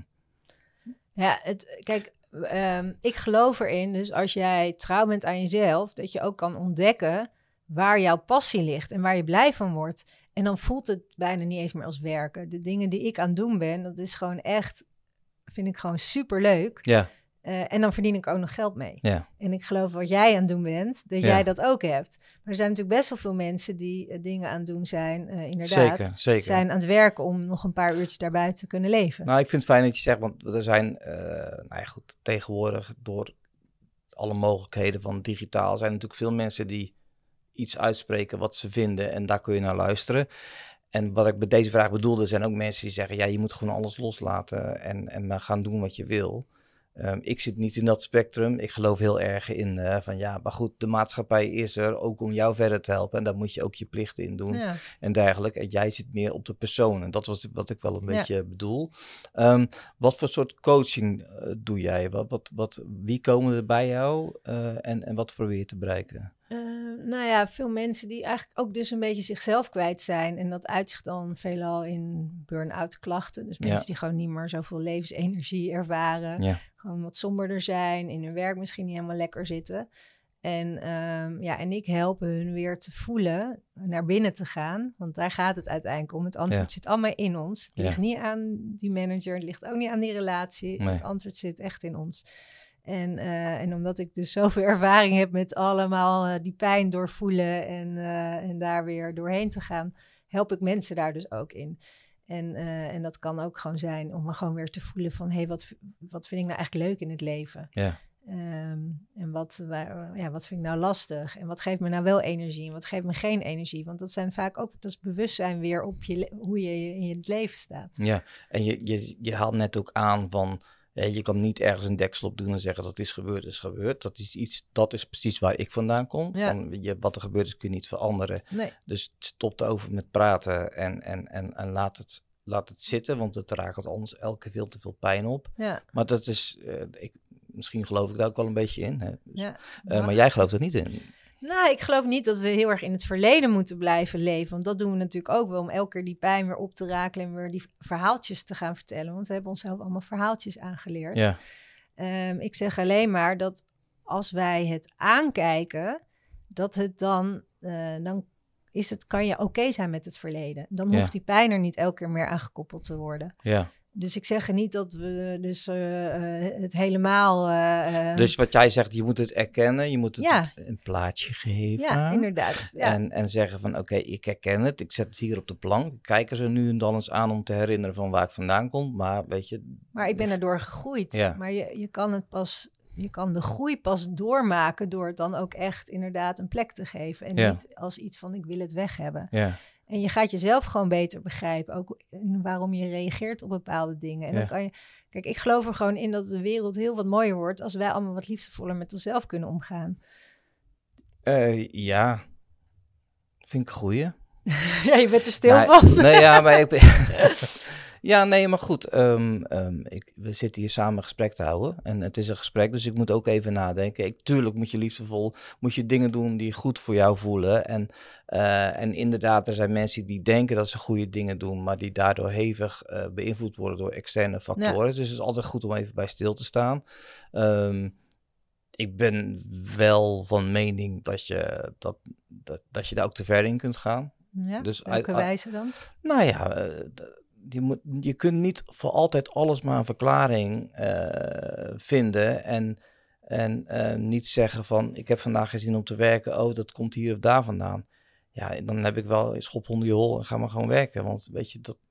[SPEAKER 2] Ja, het, kijk, um, ik geloof erin, dus als jij trouw bent aan jezelf, dat je ook kan ontdekken waar jouw passie ligt en waar je blij van wordt. En dan voelt het bijna niet eens meer als werken. De dingen die ik aan het doen ben, dat is gewoon echt, vind ik gewoon superleuk.
[SPEAKER 1] Ja.
[SPEAKER 2] Uh, en dan verdien ik ook nog geld mee.
[SPEAKER 1] Ja.
[SPEAKER 2] En ik geloof wat jij aan het doen bent, dat
[SPEAKER 1] ja.
[SPEAKER 2] jij dat ook hebt. Maar er zijn natuurlijk best wel veel mensen die uh, dingen aan het doen zijn, uh, inderdaad.
[SPEAKER 1] Zeker, zeker.
[SPEAKER 2] Zijn aan het werken om nog een paar uurtjes daarbij te kunnen leven.
[SPEAKER 1] Nou, ik vind het fijn dat je zegt, want er zijn, uh, nou ja goed, tegenwoordig door alle mogelijkheden van digitaal, zijn natuurlijk veel mensen die iets uitspreken wat ze vinden en daar kun je naar luisteren. En wat ik met deze vraag bedoelde, zijn ook mensen die zeggen, ja, je moet gewoon alles loslaten en, en maar gaan doen wat je wil. Um, ik zit niet in dat spectrum. Ik geloof heel erg in uh, van ja, maar goed, de maatschappij is er ook om jou verder te helpen. En daar moet je ook je plichten in doen ja. en dergelijke. En jij zit meer op de persoon. En dat was wat ik wel een ja. beetje bedoel. Um, wat voor soort coaching uh, doe jij? Wat, wat, wat, wie komen er bij jou uh, en, en wat probeer je te bereiken?
[SPEAKER 2] Uh, nou ja, veel mensen die eigenlijk ook dus een beetje zichzelf kwijt zijn. En dat uitzicht dan veelal in burn-out klachten. Dus mensen ja. die gewoon niet meer zoveel levensenergie ervaren.
[SPEAKER 1] Ja.
[SPEAKER 2] Gewoon wat somberder zijn, in hun werk misschien niet helemaal lekker zitten. En, um, ja, en ik help hun weer te voelen, naar binnen te gaan. Want daar gaat het uiteindelijk om. Het antwoord ja. zit allemaal in ons. Het ligt ja. niet aan die manager, het ligt ook niet aan die relatie. Nee. Het antwoord zit echt in ons. En, uh, en omdat ik dus zoveel ervaring heb met allemaal uh, die pijn doorvoelen en, uh, en daar weer doorheen te gaan, help ik mensen daar dus ook in. En, uh, en dat kan ook gewoon zijn om me gewoon weer te voelen van, hé, hey, wat, wat vind ik nou eigenlijk leuk in het leven?
[SPEAKER 1] Ja.
[SPEAKER 2] Um, en wat, waar, ja, wat vind ik nou lastig? En wat geeft me nou wel energie? En wat geeft me geen energie? Want dat zijn vaak ook, dat is bewustzijn weer op je, hoe je in je leven staat.
[SPEAKER 1] Ja, en je, je, je haalt net ook aan van, je kan niet ergens een deksel op doen en zeggen dat is gebeurd, is gebeurd. Dat is iets, dat is precies waar ik vandaan kom.
[SPEAKER 2] Ja.
[SPEAKER 1] Van, je, wat er gebeurd is kun je niet veranderen.
[SPEAKER 2] Nee.
[SPEAKER 1] Dus stop erover met praten en, en, en, en laat, het, laat het zitten, want het raakt ons elke keer veel te veel pijn op.
[SPEAKER 2] Ja.
[SPEAKER 1] Maar dat is, uh, ik, misschien geloof ik daar ook wel een beetje in. Hè? Dus,
[SPEAKER 2] ja.
[SPEAKER 1] uh, maar jij gelooft er niet in.
[SPEAKER 2] Nou, ik geloof niet dat we heel erg in het verleden moeten blijven leven. Want dat doen we natuurlijk ook wel om elke keer die pijn weer op te rakelen en weer die verhaaltjes te gaan vertellen. Want we hebben onszelf allemaal verhaaltjes aangeleerd.
[SPEAKER 1] Ja.
[SPEAKER 2] Um, ik zeg alleen maar dat als wij het aankijken, dat het dan, uh, dan is het, kan je oké okay zijn met het verleden. Dan hoeft ja. die pijn er niet elke keer meer aangekoppeld te worden.
[SPEAKER 1] Ja.
[SPEAKER 2] Dus ik zeg niet dat we dus uh, uh, het helemaal... Uh,
[SPEAKER 1] dus wat jij zegt, je moet het erkennen, je moet het
[SPEAKER 2] ja.
[SPEAKER 1] een plaatje geven.
[SPEAKER 2] Ja, inderdaad. Ja.
[SPEAKER 1] En, en zeggen van, oké, okay, ik herken het, ik zet het hier op de plank. Ik kijk er ze nu en dan eens aan om te herinneren van waar ik vandaan kom. Maar weet je...
[SPEAKER 2] Maar ik ben erdoor gegroeid. Ja. Maar je, je kan het pas... Je kan de groei pas doormaken door het dan ook echt inderdaad een plek te geven. En ja. niet als iets van, ik wil het weg hebben.
[SPEAKER 1] Ja.
[SPEAKER 2] En je gaat jezelf gewoon beter begrijpen. Ook waarom je reageert op bepaalde dingen. En ja. dan kan je... Kijk, ik geloof er gewoon in dat de wereld heel wat mooier wordt als wij allemaal wat liefdevoller met onszelf kunnen omgaan.
[SPEAKER 1] Uh, ja, vind ik een goeie.
[SPEAKER 2] Ja, je bent er stil
[SPEAKER 1] nee,
[SPEAKER 2] van.
[SPEAKER 1] Nee, ja, maar ik... Ja, nee, maar goed. Um, um, ik, we zitten hier samen een gesprek te houden. En het is een gesprek, dus ik moet ook even nadenken. Ik, tuurlijk moet je liefdevol, moet je dingen doen die goed voor jou voelen. En, uh, en inderdaad, er zijn mensen die denken dat ze goede dingen doen, maar die daardoor hevig uh, beïnvloed worden door externe factoren. Ja. Dus het is altijd goed om even bij stil te staan. Um, ik ben wel van mening dat je, dat, dat, dat je daar ook te ver in kunt gaan.
[SPEAKER 2] Ja, dus welke uit, wijze dan?
[SPEAKER 1] Nou ja... Uh, Je, moet, je kunt niet voor altijd alles maar een verklaring uh, vinden en, en uh, niet zeggen van ik heb vandaag geen zin om te werken, oh dat komt hier of daar vandaan. Ja, dan heb ik wel schop onder je hol en ga maar gewoon werken, want weet je dat...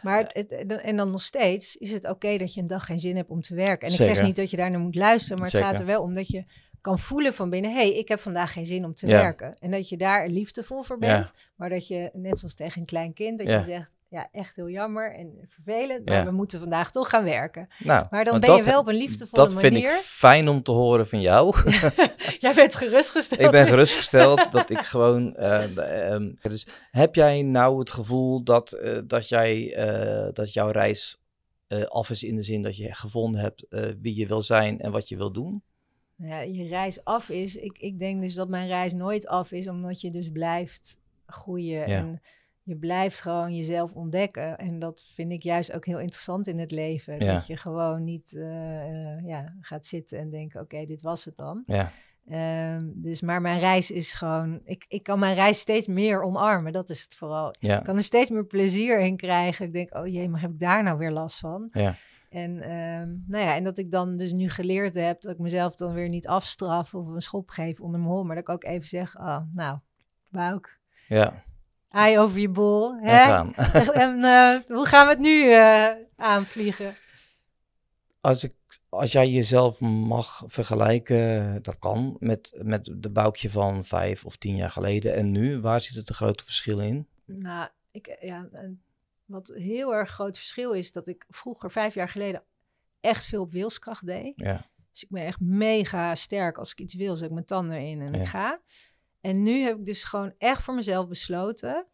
[SPEAKER 2] Maar het, het, en dan nog steeds is het oké okay dat je een dag geen zin hebt om te werken. En
[SPEAKER 1] Zeker.
[SPEAKER 2] ik zeg niet dat je daar naar moet luisteren, maar
[SPEAKER 1] Zeker.
[SPEAKER 2] het gaat er wel om dat je kan voelen van binnen, hé, hey, ik heb vandaag geen zin om te
[SPEAKER 1] Ja.
[SPEAKER 2] werken. En dat je daar liefdevol voor bent,
[SPEAKER 1] Ja.
[SPEAKER 2] maar dat je, net zoals tegen een klein kind, dat
[SPEAKER 1] Ja.
[SPEAKER 2] je zegt, ja, echt heel jammer en vervelend, maar
[SPEAKER 1] Ja.
[SPEAKER 2] we moeten vandaag toch gaan werken.
[SPEAKER 1] Nou,
[SPEAKER 2] Maar dan
[SPEAKER 1] maar
[SPEAKER 2] ben
[SPEAKER 1] dat,
[SPEAKER 2] je wel op een liefdevolle
[SPEAKER 1] dat vind
[SPEAKER 2] manier.
[SPEAKER 1] ik fijn om te horen van jou.
[SPEAKER 2] Jij bent gerustgesteld.
[SPEAKER 1] Ik ben gerustgesteld dat ik gewoon... Uh, um, dus heb jij nou het gevoel dat, uh, dat, jij, uh, dat jouw reis uh, af is in de zin dat je gevonden hebt uh, wie je wil zijn en wat je wil doen?
[SPEAKER 2] Ja, je reis af is... Ik, ik denk dus dat mijn reis nooit af is, omdat je dus blijft groeien.
[SPEAKER 1] Ja.
[SPEAKER 2] En je blijft gewoon jezelf ontdekken. En dat vind ik juist ook heel interessant in het leven.
[SPEAKER 1] Ja.
[SPEAKER 2] Dat je gewoon niet uh, uh, ja, gaat zitten en denken, oké, okay, dit was het dan.
[SPEAKER 1] Ja.
[SPEAKER 2] Um, dus, maar mijn reis is gewoon... Ik, ik kan mijn reis steeds meer omarmen. Dat is het vooral.
[SPEAKER 1] Ja.
[SPEAKER 2] Ik kan er steeds meer plezier in krijgen. Ik denk, oh jee, maar heb ik daar nou weer last van?
[SPEAKER 1] Ja.
[SPEAKER 2] En, um, nou ja, en dat ik dan dus nu geleerd heb... dat ik mezelf dan weer niet afstraf of een schop geef onder mijn hol... maar dat ik ook even zeg, oh, nou, Bouk.
[SPEAKER 1] Ja.
[SPEAKER 2] Aai over je bol.
[SPEAKER 1] En
[SPEAKER 2] hè?
[SPEAKER 1] gaan.
[SPEAKER 2] en uh, hoe gaan we het nu uh, aanvliegen?
[SPEAKER 1] Als, ik, als jij jezelf mag vergelijken, dat kan, met, met de Boukje van vijf of tien jaar geleden en nu, waar zit het een grote verschil in?
[SPEAKER 2] Nou, ik, ja, wat heel erg groot verschil is, dat ik vroeger, vijf jaar geleden, echt veel op wilskracht deed.
[SPEAKER 1] Ja.
[SPEAKER 2] Dus ik ben echt mega sterk. Als ik iets wil, zet ik mijn tanden in en
[SPEAKER 1] Ja.
[SPEAKER 2] ik ga. En nu heb ik dus gewoon echt voor mezelf besloten,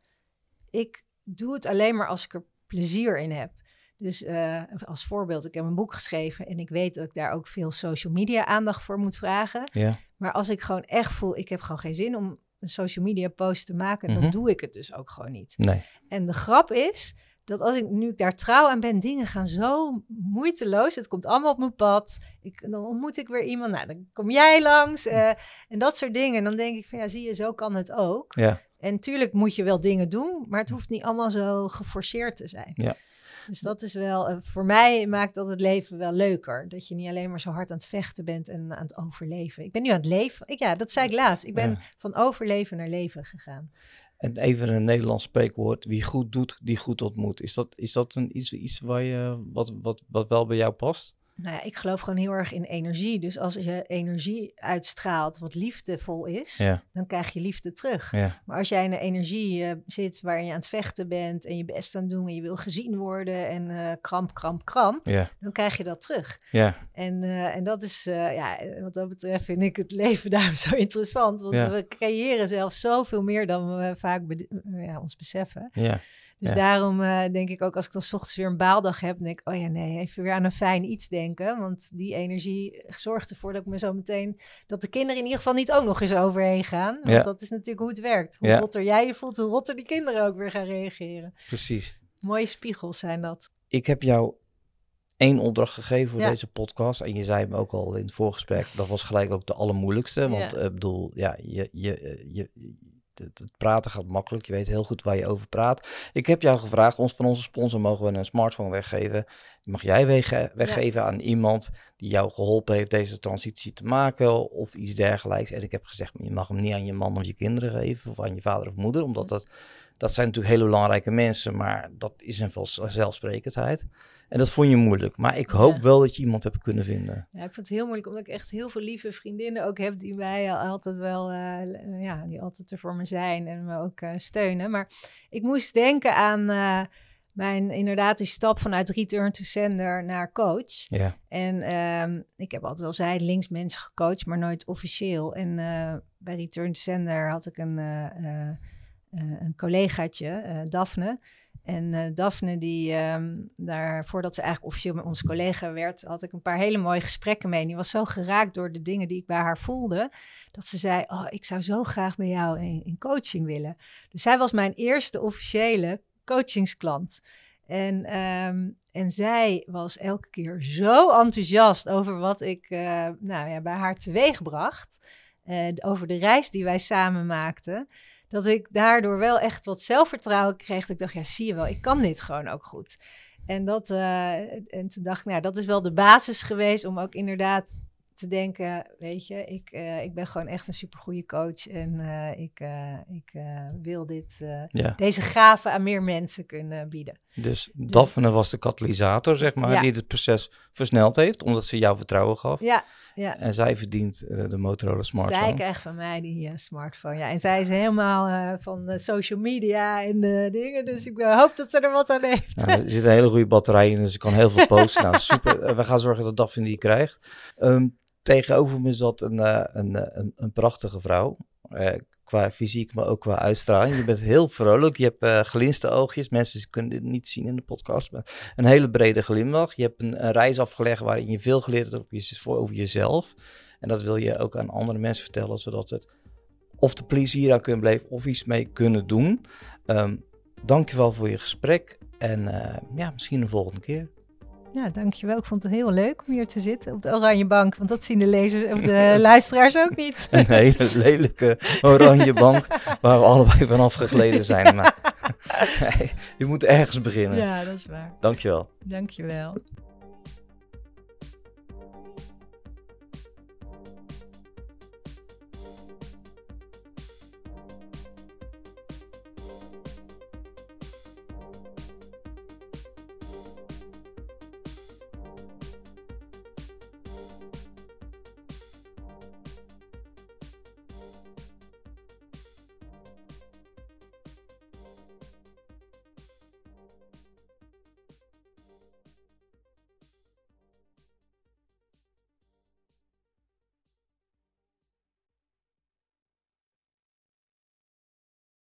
[SPEAKER 2] ik doe het alleen maar als ik er plezier in heb. Dus uh, als voorbeeld, ik heb een boek geschreven en ik weet dat ik daar ook veel social media aandacht voor moet vragen.
[SPEAKER 1] Ja.
[SPEAKER 2] Maar als ik gewoon echt voel, ik heb gewoon geen zin om een social media post te maken,
[SPEAKER 1] Mm-hmm.
[SPEAKER 2] dan doe ik het dus ook gewoon niet.
[SPEAKER 1] Nee.
[SPEAKER 2] En de grap is dat als ik nu ik daar trouw aan ben, dingen gaan zo moeiteloos. Het komt allemaal op mijn pad. Ik, dan ontmoet ik weer iemand. Nou, dan kom jij langs uh, en dat soort dingen. En dan denk ik van ja, zie je, zo kan het ook.
[SPEAKER 1] Ja.
[SPEAKER 2] En tuurlijk moet je wel dingen doen, maar het hoeft niet allemaal zo geforceerd te zijn.
[SPEAKER 1] Ja.
[SPEAKER 2] Dus dat is wel, uh, voor mij maakt dat het leven wel leuker. Dat je niet alleen maar zo hard aan het vechten bent en aan het overleven. Ik ben nu aan het leven. Ik, ja, dat zei ik laatst. Ik ben
[SPEAKER 1] Ja.
[SPEAKER 2] van overleven naar leven gegaan.
[SPEAKER 1] En even een Nederlands spreekwoord, wie goed doet, die goed ontmoet. Is dat, is dat een, iets, iets waar je, wat, wat, wat wel bij jou past?
[SPEAKER 2] Nou ja, ik geloof gewoon heel erg in energie. Dus als je energie uitstraalt wat liefdevol is,
[SPEAKER 1] Ja.
[SPEAKER 2] dan krijg je liefde terug.
[SPEAKER 1] Ja.
[SPEAKER 2] Maar als jij in een energie uh, zit waarin je aan het vechten bent en je best aan het doen en je wil gezien worden en uh, kramp, kramp, kramp,
[SPEAKER 1] Ja.
[SPEAKER 2] dan krijg je dat terug.
[SPEAKER 1] Ja.
[SPEAKER 2] En, uh, en dat is, uh, ja, wat dat betreft vind ik het leven daarom zo interessant. Want
[SPEAKER 1] Ja.
[SPEAKER 2] we creëren zelf zoveel meer dan we vaak be- ja, ons beseffen.
[SPEAKER 1] Ja.
[SPEAKER 2] Dus
[SPEAKER 1] Ja.
[SPEAKER 2] daarom uh, denk ik ook als ik dan 's ochtends weer een baaldag heb, denk ik, oh ja, nee, even weer aan een fijn iets denken. Want die energie zorgt ervoor dat ik me zo meteen, dat de kinderen in ieder geval niet ook nog eens overheen gaan. Want
[SPEAKER 1] Ja.
[SPEAKER 2] dat is natuurlijk hoe het werkt. Hoe
[SPEAKER 1] Ja.
[SPEAKER 2] rotter jij je voelt, hoe rotter die kinderen ook weer gaan reageren.
[SPEAKER 1] Precies.
[SPEAKER 2] Mooie spiegels zijn dat.
[SPEAKER 1] Ik heb jou één opdracht gegeven voor
[SPEAKER 2] Ja.
[SPEAKER 1] deze podcast. En je zei me ook al in het voorgesprek, dat was gelijk ook de allermoeilijkste. Want ik
[SPEAKER 2] Ja.
[SPEAKER 1] uh, bedoel, ja, je, je, je, het, het praten gaat makkelijk. Je weet heel goed waar je over praat. Ik heb jou gevraagd, ons van onze sponsor mogen we een smartphone weggeven. Die mag jij wegge- weggeven ja. aan iemand die jou geholpen heeft deze transitie te maken of iets dergelijks. En ik heb gezegd, je mag hem niet aan je man of je kinderen geven of aan je vader of moeder. Omdat dat, dat zijn natuurlijk hele belangrijke mensen, maar dat is een vanzelfsprekendheid. En dat vond je moeilijk. Maar ik hoop
[SPEAKER 2] Ja.
[SPEAKER 1] wel dat je iemand hebt kunnen vinden.
[SPEAKER 2] Ja, ik vond het heel moeilijk, omdat ik echt heel veel lieve vriendinnen ook heb die mij altijd wel, uh, ja, die altijd er voor me zijn en me ook uh, steunen. Maar ik moest denken aan uh, mijn, inderdaad, die stap vanuit return to sender naar coach.
[SPEAKER 1] Ja.
[SPEAKER 2] En um, ik heb altijd wel zijdelings mensen gecoacht, maar nooit officieel. En uh, bij return to sender had ik een, uh, uh, uh, een collegaatje, uh, Daphne. En uh, Daphne, die um, daar, voordat ze eigenlijk officieel met onze collega werd, had ik een paar hele mooie gesprekken mee. En die was zo geraakt door de dingen die ik bij haar voelde, dat ze zei, oh, ik zou zo graag bij jou in, in coaching willen. Dus zij was mijn eerste officiële coachingsklant. En, um, en zij was elke keer zo enthousiast over wat ik uh, nou ja, bij haar teweegbracht. Uh, over de reis die wij samen maakten. Dat ik daardoor wel echt wat zelfvertrouwen kreeg. Dat ik dacht, ja, zie je wel, ik kan dit gewoon ook goed. En, dat, uh, en toen dacht ik, nou, dat is wel de basis geweest om ook inderdaad te denken, weet je, ik, uh, ik ben gewoon echt een supergoeie coach. En uh, ik, uh, ik uh, wil dit, uh,
[SPEAKER 1] Ja.
[SPEAKER 2] deze gave aan meer mensen kunnen bieden.
[SPEAKER 1] Dus Daphne was de katalysator, zeg maar,
[SPEAKER 2] Ja.
[SPEAKER 1] die het proces versneld heeft, omdat ze jou vertrouwen gaf.
[SPEAKER 2] Ja, ja.
[SPEAKER 1] En zij verdient uh, de Motorola smartphone.
[SPEAKER 2] Zij krijgt van mij die uh, smartphone. Ja. En zij is helemaal uh, van de social media en de dingen. Dus ik uh, hoop dat ze er wat aan heeft.
[SPEAKER 1] Nou, er zit een hele goede batterij in, dus ik kan heel veel posten. Nou, super. Uh, we gaan zorgen dat Daphne die krijgt. Um, tegenover me zat een, uh, een, een, een prachtige vrouw. Uh, qua fysiek, maar ook qua uitstraling. Je bent heel vrolijk. Je hebt uh, glinste oogjes. Mensen kunnen dit niet zien in de podcast. Maar een hele brede glimlach. Je hebt een, een reis afgelegd waarin je veel geleerd hebt over, je, over jezelf. En dat wil je ook aan andere mensen vertellen, zodat het of de plezier aan kunnen blijven of iets mee kunnen doen. Um, dankjewel voor je gesprek. En uh, ja, misschien de volgende keer.
[SPEAKER 2] Ja, dankjewel. Ik vond het heel leuk om hier te zitten op de oranje bank. Want dat zien de lezers of de luisteraars ook niet.
[SPEAKER 1] Een hele lelijke oranje bank waar we allebei vanaf gegleden zijn. Maar je moet ergens beginnen.
[SPEAKER 2] Ja, dat is waar.
[SPEAKER 1] Dankjewel.
[SPEAKER 2] Dankjewel.